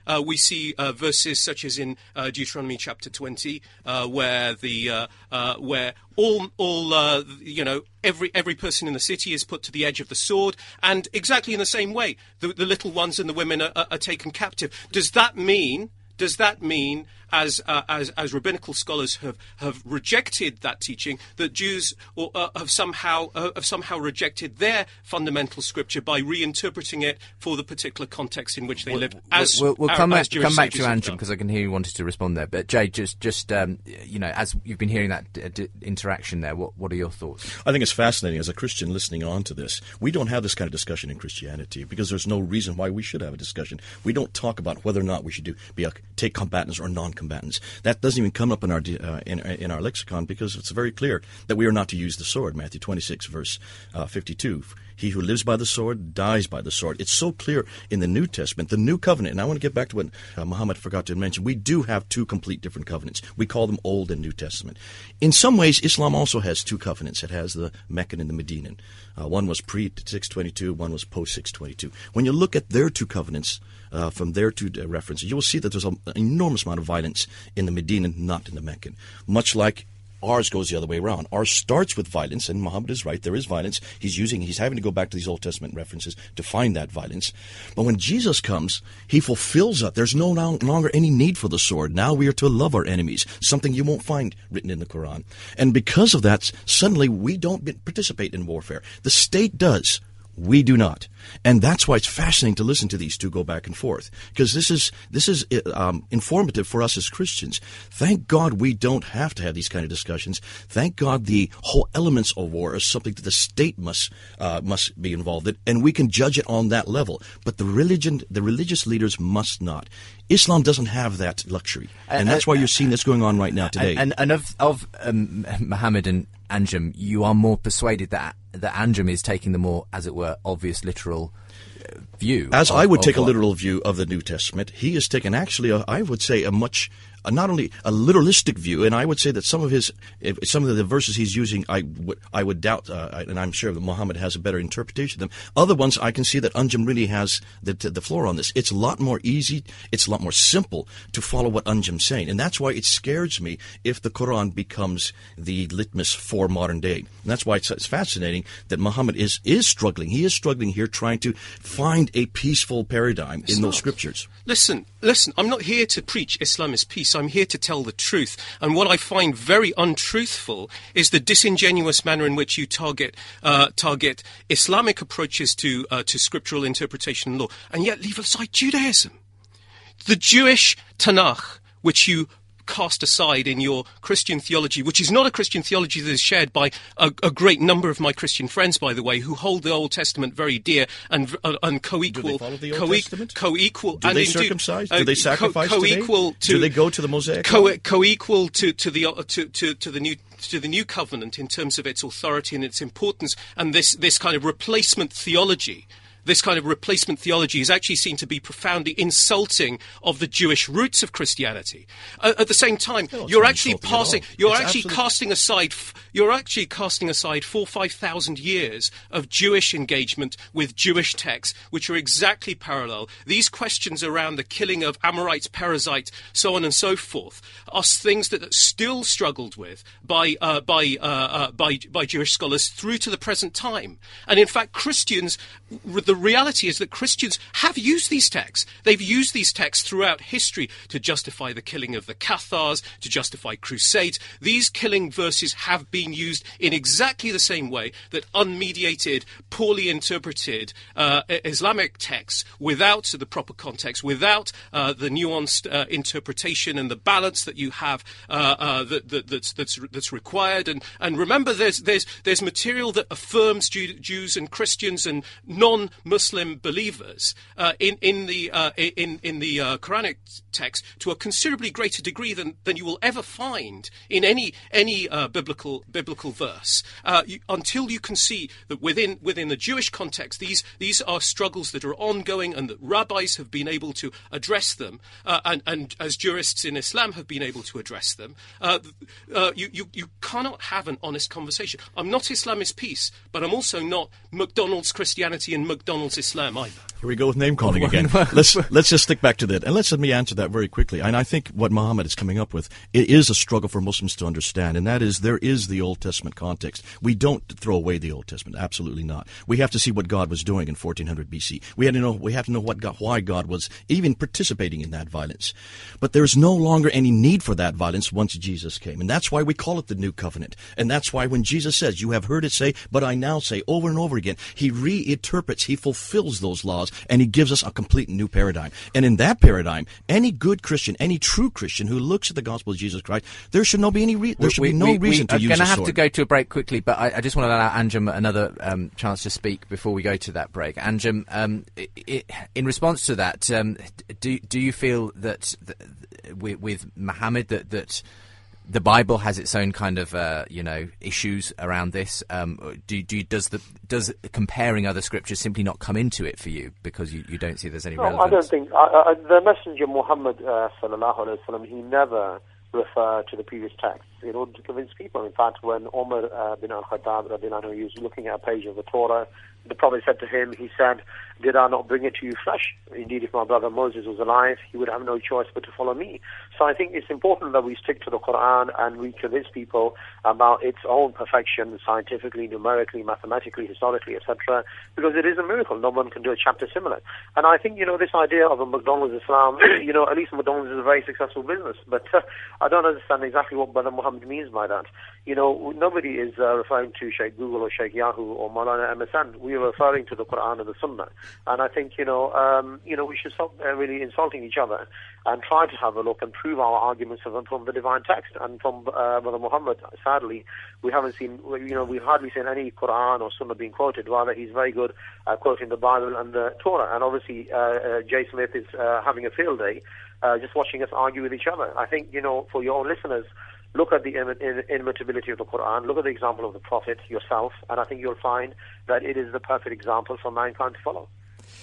Uh, we see uh, verses such as in uh, Deuteronomy chapter twenty, uh, where the uh, uh, where all all uh, you know every every person in the city is put to the edge of the sword, and exactly in the same way, the, the little ones and the women are, are, are taken captive. Does that mean? Does that mean, as uh, as as rabbinical scholars have, have rejected that teaching, that Jews or, uh, have somehow uh, have somehow rejected their fundamental scripture by reinterpreting it for the particular context in which they we'll, live? As we'll, we'll come as back come back to sages have Anjem, done. because I can hear you wanted to respond there. But Jay, just just um, you know, as you've been hearing that d- d- interaction there, what what are your thoughts? I think it's fascinating as a Christian listening on to this. We don't have this kind of discussion in Christianity because there's no reason why we should have a discussion. We don't talk about whether or not we should do be a, take combatants or non-combatants. That doesn't even come up in our uh, in, in our lexicon, because it's very clear that we are not to use the sword. Matthew twenty-six, verse uh, fifty-two. He who lives by the sword dies by the sword. It's so clear in the New Testament, the New Covenant. And I want to get back to what uh, Muhammad forgot to mention. We do have two complete different covenants. We call them Old and New Testament. In some ways, Islam also has two covenants. It has the Meccan and the Medinan. Uh, one was pre six twenty-two, one was post six twenty-two. When you look at their two covenants, Uh, from their two uh, references, you will see that there's a, an enormous amount of violence in the Medinan, not in the Meccan. Much like ours goes the other way around. Ours starts with violence, and Muhammad is right. There is violence. He's using, he's having to go back to these Old Testament references to find that violence. But when Jesus comes, he fulfills that. There's no longer any need for the sword. Now we are to love our enemies, something you won't find written in the Quran. And because of that, suddenly we don't participate in warfare. The state does. We do not. And that's why it's fascinating to listen to these two go back and forth, because this is this is um, informative for us as Christians. Thank God we don't have to have these kind of discussions. Thank God the whole elements of war is something that the state must uh, must be involved in, and we can judge it on that level. But the religion, the religious leaders must not. Islam doesn't have that luxury, and that's why you're seeing this going on right now today. And, and of, of um, Muhammad and Anjem, you are more persuaded that that Anjem is taking the more, as it were, obvious literal uh, view. As of, I would of take what? a literal view of the New Testament, he has taken actually, a, I would say, a much, a, not only a literalistic view, and I would say that some of his, if, some of the verses he's using, I would, I would doubt, uh, and I'm sure that Muhammad has a better interpretation of them. Other ones, I can see that Anjem really has the, the floor on this. It's a lot more easy, it's a lot more simple to follow what Anjem's saying, and that's why it scares me if the Quran becomes the litmus for modern day. And that's why it's, it's fascinating that Muhammad is, is struggling. He is struggling here, trying to find a peaceful paradigm It's in not. those scriptures. Listen, listen, I'm not here to preach Islam is peace. I'm here to tell the truth. And what I find very untruthful is the disingenuous manner in which you target uh, target Islamic approaches to uh, to scriptural interpretation and law, and yet leave aside Judaism. The Jewish Tanakh, which you cast aside in your Christian theology, which is not a Christian theology that is shared by a, a great number of my Christian friends, by the way, who hold the Old Testament very dear and uh, and co-equal. Do they follow the Old co- Testament? Co-equal. Do and they indeed, circumcise? uh, Do they sacrifice co- today? co-equal to, Do they go to the Mosaic co- law? Co-equal to to the uh, to, to to the new. to the new covenant in terms of its authority and its importance, and this this kind of replacement theology. This kind of replacement theology is actually seen to be profoundly insulting of the Jewish roots of Christianity. Uh, at the same time, No, it's you're not actually insulting at all. passing, you're It's actually absolutely- casting aside, f- you're actually casting aside four, five thousand years of Jewish engagement with Jewish texts, which are exactly parallel. These questions around the killing of Amorites, Perizzites, so on and so forth, are things that are still struggled with by uh, by uh, uh, by by Jewish scholars through to the present time. And in fact, Christians, r- the reality is that Christians have used these texts. They've used these texts throughout history to justify the killing of the Cathars, to justify crusades. These killing verses have been used in exactly the same way that unmediated, poorly interpreted uh, Islamic texts, without the proper context, without uh, the nuanced uh, interpretation and the balance that you have uh, uh, that, that, that's, that's that's required. And and remember, there's there's there's material that affirms Jew, Jews and Christians and non-Muslim believers uh, in in the uh, in in the uh, Quranic text to a considerably greater degree than, than you will ever find in any any uh, biblical biblical verse. Uh, you, until you can see that within within the Jewish context, these these are struggles that are ongoing, and that rabbis have been able to address them, uh, and and as jurists in Islam have been able to address them. Uh, uh, you, you you cannot have an honest conversation. I'm not Islam is peace, but I'm also not McDonald's Christianity and McDonald's Islam either. Here we go with name calling again. let's let's just stick back to that, and let's let me answer that very quickly. And I think what Muhammad is coming up with, it is a struggle for Muslims to understand, and that is there is the Old Testament context. We don't throw away the Old Testament, absolutely not. We have to see what God was doing in fourteen hundred B C. We had to know we have to know what God, why God was even participating in that violence. But there's no longer any need for that violence once Jesus came, and that's why we call it the New Covenant. And that's why when Jesus says, "You have heard it say, but I now say," over and over again, he reinterprets, he fulfills those laws, and he gives us a complete new paradigm. And in that paradigm, any good Christian, any true Christian who looks at the gospel of Jesus Christ, there should not be any re- there should we, be no we, reason we to use a sword. We're going to have to go to a break quickly, but I, I just want to allow Anjum another um, chance to speak before we go to that break. Anjum, um, it, it, in response to that, um, do do you feel that th- th- with, with Muhammad that that the Bible has its own kind of, uh, you know, issues around this? Um, do, do does the does comparing other scriptures simply not come into it for you because you, you don't see there's any no, relevance? I don't think I, I, the Messenger Muhammad uh, sallallahu alaihi wasallam, he never referred to the previous texts in order to convince people. In fact, when Umar uh, bin al-Khattab radiallahu anhu, he was looking at a page of the Torah, the Prophet said to him, he said, "Did I not bring it to you fresh? Indeed, if my brother Moses was alive, he would have no choice but to follow me." So I think it's important that we stick to the Quran and we convince people about its own perfection, scientifically, numerically, mathematically, historically, et cetera, because it is a miracle. No one can do a chapter similar. And I think, you know, this idea of a McDonald's Islam, you know, at least McDonald's is a very successful business, but uh, I don't understand exactly what Brother Muhammad means by that. You know, nobody is uh, referring to Sheikh Google or Sheikh Yahoo or Maulana M S N. We are referring to the Quran and the Sunnah. And I think, you know, um, you know, we should stop uh, really insulting each other and try to have a look and prove our arguments from, from the divine text. And from uh, Brother Muhammad, sadly, we haven't seen, you know, we've hardly seen any Quran or Sunnah being quoted. Rather, he's very good at quoting the Bible and the Torah. And obviously, uh, uh, Jay Smith is uh, having a field day uh, just watching us argue with each other. I think, you know, for your own listeners, look at the immutability of the Quran, look at the example of the Prophet yourself, and I think you'll find that it is the perfect example for mankind to follow.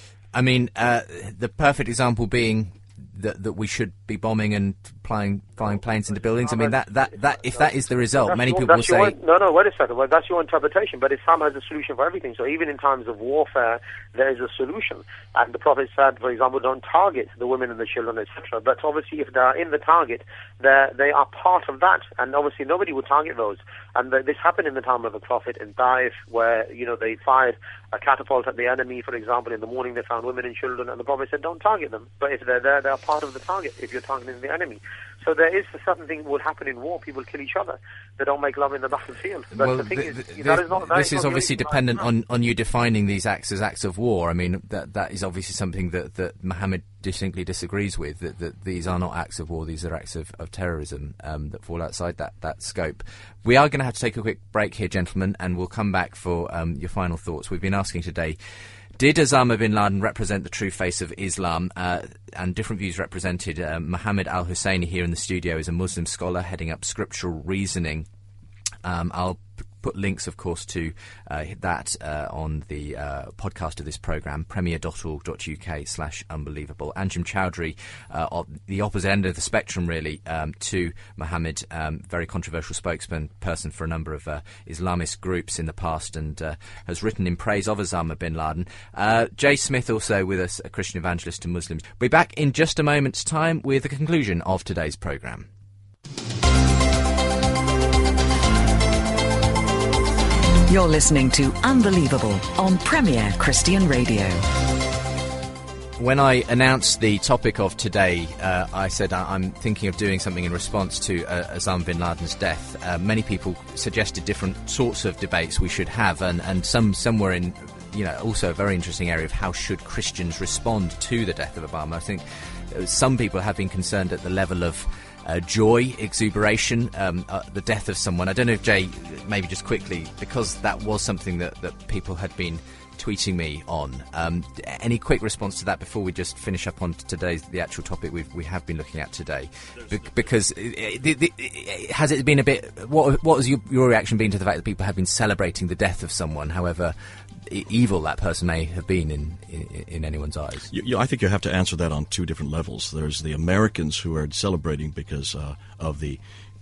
I mean, uh, the perfect example being that, that we should be bombing and flying, flying planes into buildings. I mean, that, that, that if that is the result, that's many your, people will say... Own, no, no, wait a second. Well, that's your interpretation, but Islam has a solution for everything. So even in times of warfare, there is a solution. And the Prophet said, for example, don't target the women and the children, et cetera. But obviously, if they are in the target, they are part of that. And obviously, nobody would target those. And the, this happened in the time of the Prophet in Taif, where, you know, they fired a catapult at the enemy, for example. In the morning, they found women and children, and the Prophet said, don't target them. But if they're there, they are part of the target, if you're targeting the enemy. So there is a certain thing will happen in war. People kill each other. They don't make love in the battlefield. But well, the thing th- is, th- that is not, that this is, is not obviously really dependent right. on, on you defining these acts as acts of war. I mean, that that is obviously something that, that Muhammad distinctly disagrees with, that, that these are not acts of war, these are acts of, of terrorism um, that fall outside that, that scope. We are going to have to take a quick break here, gentlemen, and we'll come back for um, your final thoughts. We've been asking today, did Osama bin Laden represent the true face of Islam? Uh, and different views represented. Uh, Mohammed Al-Husseini here in the studio is a Muslim scholar heading up scriptural reasoning. Um, I'll p- put links, of course, to uh, that uh, on the uh, podcast of this programme, premier.org.uk slash unbelievable. Anjum Chowdhury, uh, at the opposite end of the spectrum, really, um, to Mohammed, um, very controversial spokesman, person for a number of uh, Islamist groups in the past, and uh, has written in praise of Osama bin Laden. Uh, Jay Smith also with us, a Christian evangelist to Muslims. We'll be back in just a moment's time with the conclusion of today's programme. You're listening to Unbelievable on Premier Christian Radio. When I announced the topic of today, uh, I said I'm thinking of doing something in response to uh, Osama bin Laden's death. Uh, many people suggested different sorts of debates we should have, and, and some, some were in, you know, also a very interesting area of how should Christians respond to the death of Obama. I think some people have been concerned at the level of Uh, joy, exuberation, um, uh, the death of someone. I don't know if Jay, maybe just quickly, because that was something that, that people had been tweeting me on. Um, any quick response to that before we just finish up on today's the actual topic we've, we have been looking at today? Be- because it, it, it, it, has it been a bit? What what has your, your reaction been to the fact that people have been celebrating the death of someone, however evil that person may have been in, in, in anyone's eyes? You, you, I think you have to answer that on two different levels. There's the Americans who are celebrating because uh, of the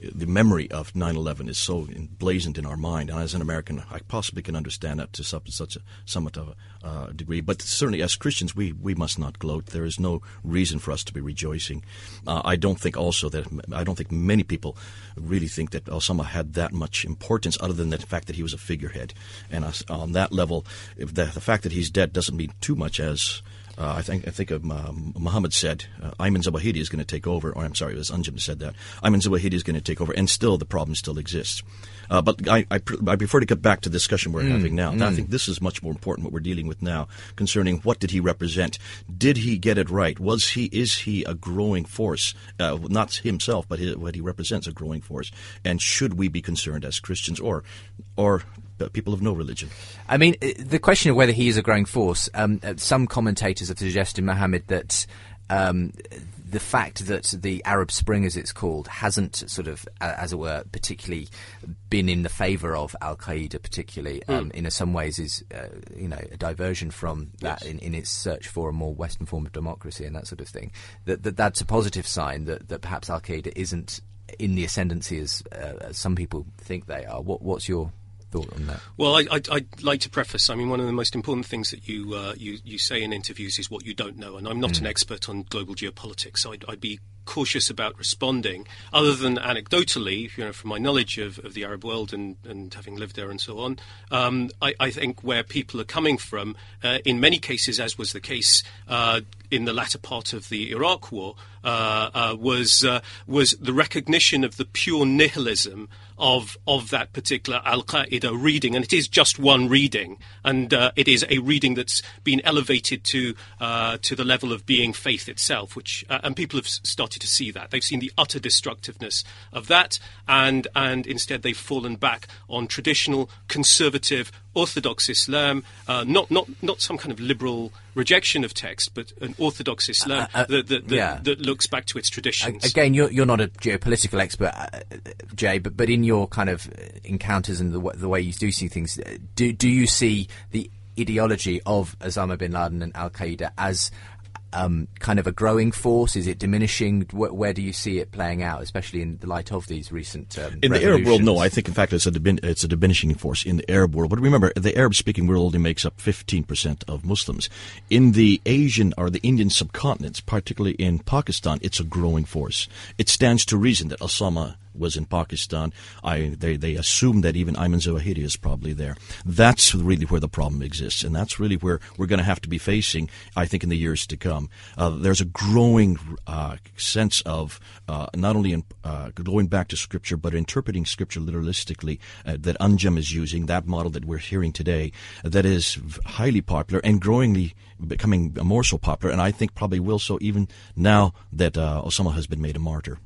the memory of nine eleven is so emblazoned in our mind. And as an American, I possibly can understand that to such, such a somewhat of a uh, degree. But certainly as Christians, we, we must not gloat. There is no reason for us to be rejoicing. Uh, I don't think also that, I don't think many people really think that Osama had that much importance other than the fact that he was a figurehead. And uh, on that level, if the, the fact that he's dead doesn't mean too much as... Uh, I think I think of, uh, Muhammad said uh, Ayman Zawahiri is going to take over, or I'm sorry, it was Anjem said that. Ayman Zawahiri is going to take over, and still the problem still exists. Uh, but I, I, pr- I prefer to get back to the discussion we're mm, having now. Mm. I think this is much more important what we're dealing with now concerning what did he represent. Did he get it right? Was he is he a growing force? Uh, not himself, but his, what he represents a growing force. And should we be concerned as Christians or or people of no religion? I mean, the question of whether he is a growing force, um, some commentators have suggested, Mohammed, that um, the fact that the Arab Spring, as it's called, hasn't sort of, uh, as it were, particularly been in the favour of Al-Qaeda, particularly, um, mm. in some ways is, uh, you know, a diversion from that yes. in, in its search for a more Western form of democracy and that sort of thing. That, that that's a positive sign that, that perhaps Al-Qaeda isn't in the ascendancy as, uh, as some people think they are. What, what's your thought on that? Well, I, I'd, I'd like to preface, I mean, one of the most important things that you uh, you, you say in interviews is what you don't know, and I'm not mm. an expert on global geopolitics, so I'd, I'd be cautious about responding, other than anecdotally, you know, from my knowledge of, of the Arab world and, and having lived there and so on. Um, I, I think where people are coming from, uh, in many cases, as was the case uh, in the latter part of the Iraq War, uh, uh, was uh, was the recognition of the pure nihilism of of that particular Al-Qaeda reading, and it is just one reading, and uh, it is a reading that's been elevated to uh, to the level of being faith itself, which uh, and people have started to see that. They've seen the utter destructiveness of that, and and instead they've fallen back on traditional, conservative, Orthodox Islam, uh, not not not some kind of liberal rejection of text, but an Orthodox Islam uh, uh, that, that, that, yeah. that looks back to its traditions. Again, you're you're not a geopolitical expert, uh, Jay, but but in your kind of encounters and the, w- the way you do see things, do do you see the ideology of Osama bin Laden and Al Qaeda as Um, kind of a growing force? Is it diminishing? Where, where do you see it playing out, especially in the light of these recent um, in the Arab world? No, I think in fact it's a dimin- it's a diminishing force in the Arab world. But remember, the Arab-speaking world only makes up fifteen percent of Muslims. In the Asian or the Indian subcontinents, particularly in Pakistan, it's a growing force. It stands to reason that Osama was in Pakistan. I, they, they assume that even Ayman Zawahiri is probably there. That's really where the problem exists, and that's really where we're going to have to be facing, I think, in the years to come. Uh, there's a growing uh, sense of uh, not only in, uh, going back to Scripture, but interpreting Scripture literalistically uh, that Anjem is using, that model that we're hearing today, uh, that is highly popular and growingly becoming more so popular, and I think probably will so even now that uh, Osama has been made a martyr.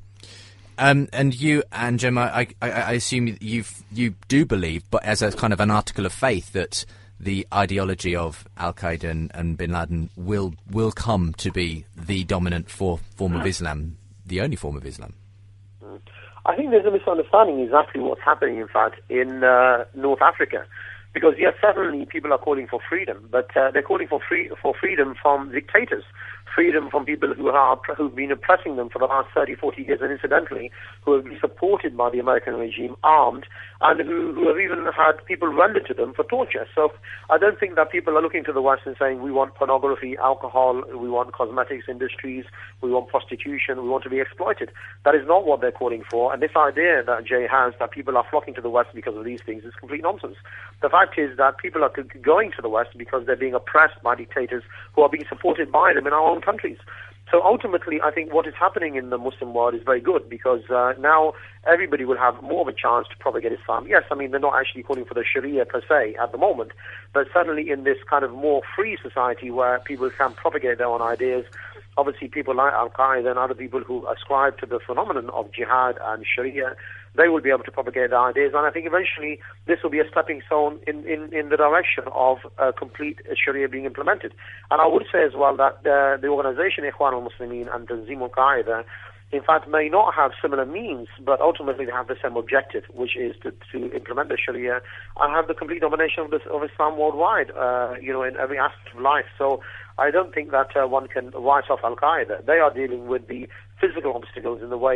Um, and you, Anjem, I, I, I assume you you do believe, but as a kind of an article of faith, that the ideology of Al-Qaeda and, and bin Laden will will come to be the dominant for, form of Islam, the only form of Islam. I think there's a misunderstanding exactly what's happening, in fact, in uh, North Africa. Because, yes, certainly people are calling for freedom, but uh, they're calling for free, for freedom from dictators, freedom from people who are who've been oppressing them for the last thirty, forty years, and incidentally, who have been supported by the American regime, armed, and who, who have even had people rendered to them for torture. So I don't think that people are looking to the West and saying, we want pornography, alcohol, we want cosmetics industries, we want prostitution, we want to be exploited. That is not what they're calling for, and this idea that Jay has that people are flocking to the West because of these things is complete nonsense. The fact is that people are going to the West because they're being oppressed by dictators who are being supported by them in our own countries. So ultimately, I think what is happening in the Muslim world is very good, because uh, now everybody will have more of a chance to propagate Islam. Yes, I mean, they're not actually calling for the Sharia per se at the moment, but certainly in this kind of more free society where people can propagate their own ideas, obviously people like Al-Qaeda and other people who ascribe to the phenomenon of jihad and Sharia, they will be able to propagate their ideas, and I think eventually this will be a stepping stone in, in, in the direction of uh, complete Sharia being implemented. And I would say as well that uh, the organization Ikhwan al-Muslimin and Tanzim al-Qaeda, in fact, may not have similar means, but ultimately they have the same objective, which is to, to implement the Sharia and have the complete domination of, this, of Islam worldwide, uh, you know, in every aspect of life. So I don't think that uh, one can write off Al-Qaeda. They are dealing with the physical obstacles in the way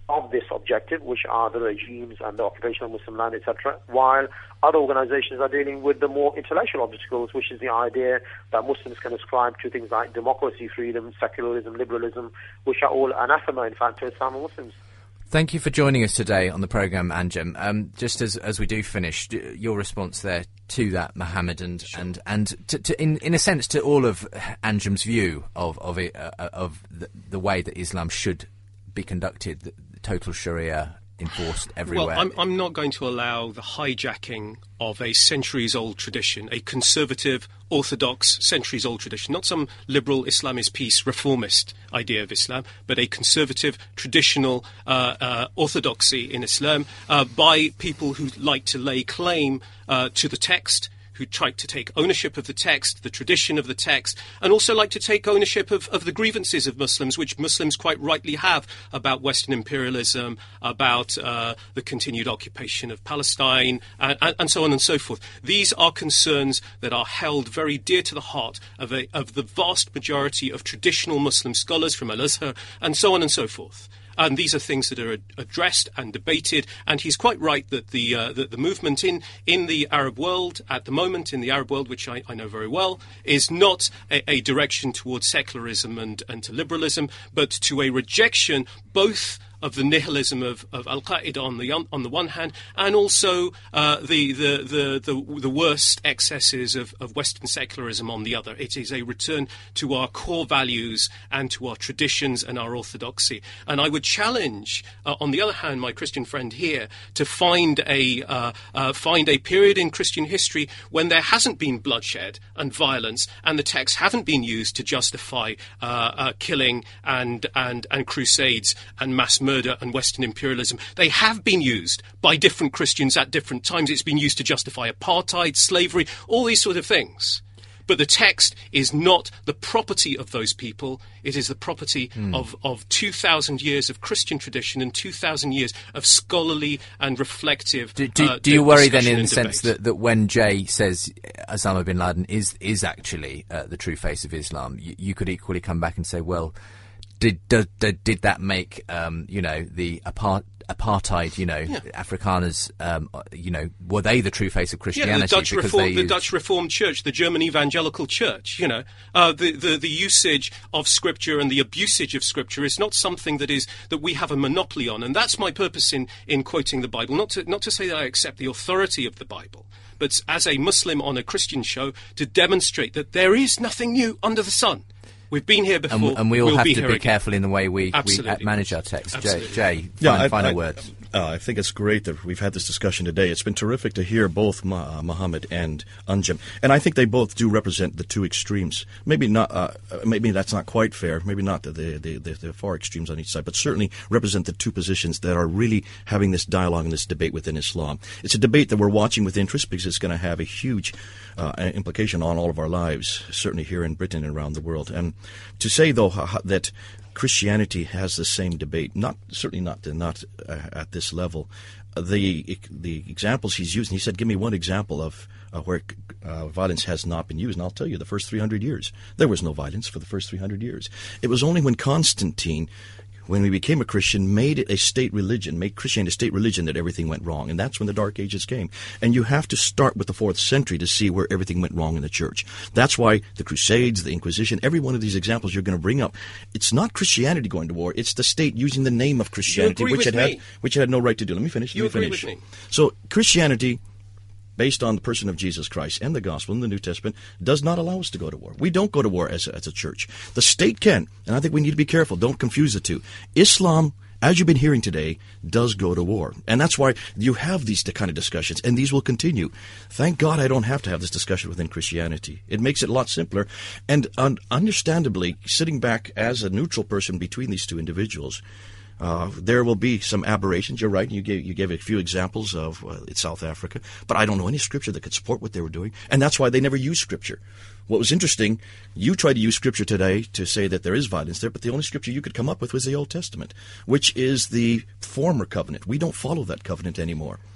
of this objective, which are the regimes and the occupation of Muslim land, et cetera, while other organizations are dealing with the more intellectual obstacles, which is the idea that Muslims can ascribe to things like democracy, freedom, secularism, liberalism, which are all anathema, in fact, to Islam and Muslims. Thank you for joining us today on the programme, Anjem. Um, just as as we do finish, your response there to that, Mohammed, and sure. and and to, to, in in a sense to all of Anjem's view of of it, uh, of the, the way that Islam should be conducted, the, the total Sharia enforced everywhere. Well, I'm, I'm not going to allow the hijacking of a centuries-old tradition, a conservative, orthodox, centuries-old tradition, not some liberal Islamist peace reformist idea of Islam, but a conservative, traditional uh, uh, orthodoxy in Islam uh, by people who like to lay claim uh, to the text, who try to take ownership of the text, the tradition of the text, and also like to take ownership of, of the grievances of Muslims, which Muslims quite rightly have about Western imperialism, about uh, the continued occupation of Palestine, and, and, and so on and so forth. These are concerns that are held very dear to the heart of, a, of the vast majority of traditional Muslim scholars from Al-Azhar, and so on and so forth. And these are things that are ad- addressed and debated. And he's quite right that the uh, that the movement in, in the Arab world at the moment, in the Arab world, which I, I know very well, is not a, a direction towards secularism and, and to liberalism, but to a rejection both of the nihilism of, of Al-Qaeda on the on the one hand, and also uh, the, the, the, the, the worst excesses of, of Western secularism on the other. It is a return to our core values and to our traditions and our orthodoxy. And I would challenge, uh, on the other hand, my Christian friend here to find a uh, uh, find a period in Christian history when there hasn't been bloodshed and violence, and the texts haven't been used to justify uh, uh, killing and and and crusades and mass murder. Murder and Western imperialism. They have been used by different Christians at different times. It's been used to justify apartheid, slavery, all these sort of things. But the text is not the property of those people. It is the property mm. of, of two thousand years of Christian tradition and two thousand years of scholarly and reflective Do, do, uh, do you worry then in the debate. sense that, that when Jay says Osama bin Laden is, is actually uh, the true face of Islam, you, you could equally come back and say, well, Did, did did that make um, you know the apart, apartheid you know yeah. Afrikaners um, you know were they the true face of Christianity? Yeah, the Dutch because Reform, they the used... Dutch Reformed Church, the German Evangelical Church. You know uh, the, the the usage of Scripture and the abusage of Scripture is not something that is that we have a monopoly on, and that's my purpose in in quoting the Bible. Not to not to say that I accept the authority of the Bible, but as a Muslim on a Christian show to demonstrate that there is nothing new under the sun. We've been here before. And, and we all we'll have be to be again. careful in the way we, we manage our text. Jay, Jay yeah, final, I, final I, words. Uh, I think it's great that we've had this discussion today. It's been terrific to hear both uh, Mohammed and Anjem, and I think they both do represent the two extremes. Maybe not. Uh, maybe that's not quite fair. Maybe not the the, the the far extremes on each side, but certainly represent the two positions that are really having this dialogue and this debate within Islam. It's a debate that we're watching with interest because it's going to have a huge uh, implication on all of our lives, certainly here in Britain and around the world. And to say though that Christianity has the same debate, not certainly not not uh, at this level. Uh, the the examples he's using, he said, give me one example of uh, where uh, violence has not been used, and I'll tell you, the first three hundred years. There was no violence for the first three hundred years. It was only when Constantine, when we became a Christian, made it a state religion, made Christianity a state religion, that everything went wrong. And that's when the Dark Ages came. And you have to start with the fourth century to see where everything went wrong in the church. That's why the Crusades, the Inquisition, every one of these examples you're going to bring up, it's not Christianity going to war, it's the state using the name of Christianity, which it had, which it had no right to do. Let me finish. Let you me agree finish. with me? So Christianity, based on the person of Jesus Christ and the gospel in the New Testament, does not allow us to go to war. We don't go to war as a, as a church. The state can, and I think we need to be careful. Don't confuse the two. Islam, as you've been hearing today, does go to war. And that's why you have these kind of discussions, and these will continue. Thank God I don't have to have this discussion within Christianity. It makes it a lot simpler. And un- understandably, sitting back as a neutral person between these two individuals, Uh, there will be some aberrations. You're right. You gave you gave a few examples of uh, South Africa, but I don't know any scripture that could support what they were doing, and that's why they never used scripture. What was interesting, you tried to use scripture today to say that there is violence there, but the only scripture you could come up with was the Old Testament, which is the former covenant. We don't follow that covenant anymore.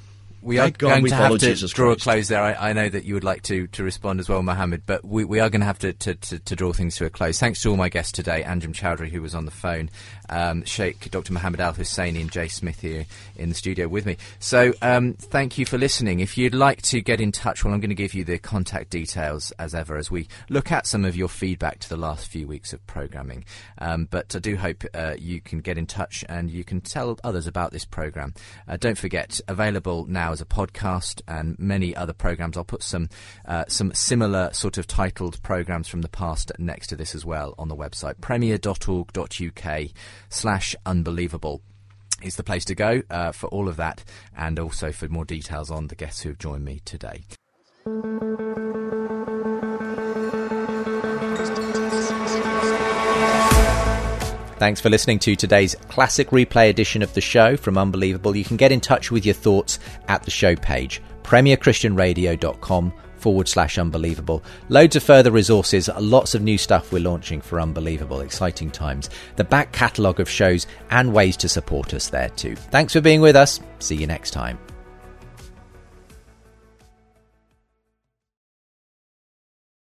We are Thank God going we to have follow to Jesus draw Christ. a close there. I, I know that you would like to, to respond as well, Mohammed, but we, we are going to have to, to, to, to draw things to a close. Thanks to all my guests today, Anjum Chowdhury, who was on the phone, um, Sheikh Doctor Mohammed Al-Husseini and Jay Smith here in the studio with me. So um, thank you for listening. If you'd like to get in touch, well, I'm going to give you the contact details as ever as we look at some of your feedback to the last few weeks of programming. Um, but I do hope uh, you can get in touch and you can tell others about this program. Uh, don't forget, available now as a podcast and many other programs. I'll put some uh, some similar sort of titled programs from the past next to this as well on the website. premier.org.uk slash unbelievable is the place to go uh, for all of that, and also for more details on the guests who have joined me today. Thanks for listening to today's classic replay edition of the show from Unbelievable. You can get in touch with your thoughts at the show page, premierchristianradio.com forward slash unbelievable. Loads of further resources, lots of new stuff we're launching for Unbelievable. Exciting times. The back catalogue of shows and ways to support us there too. Thanks for being with us. See you next time.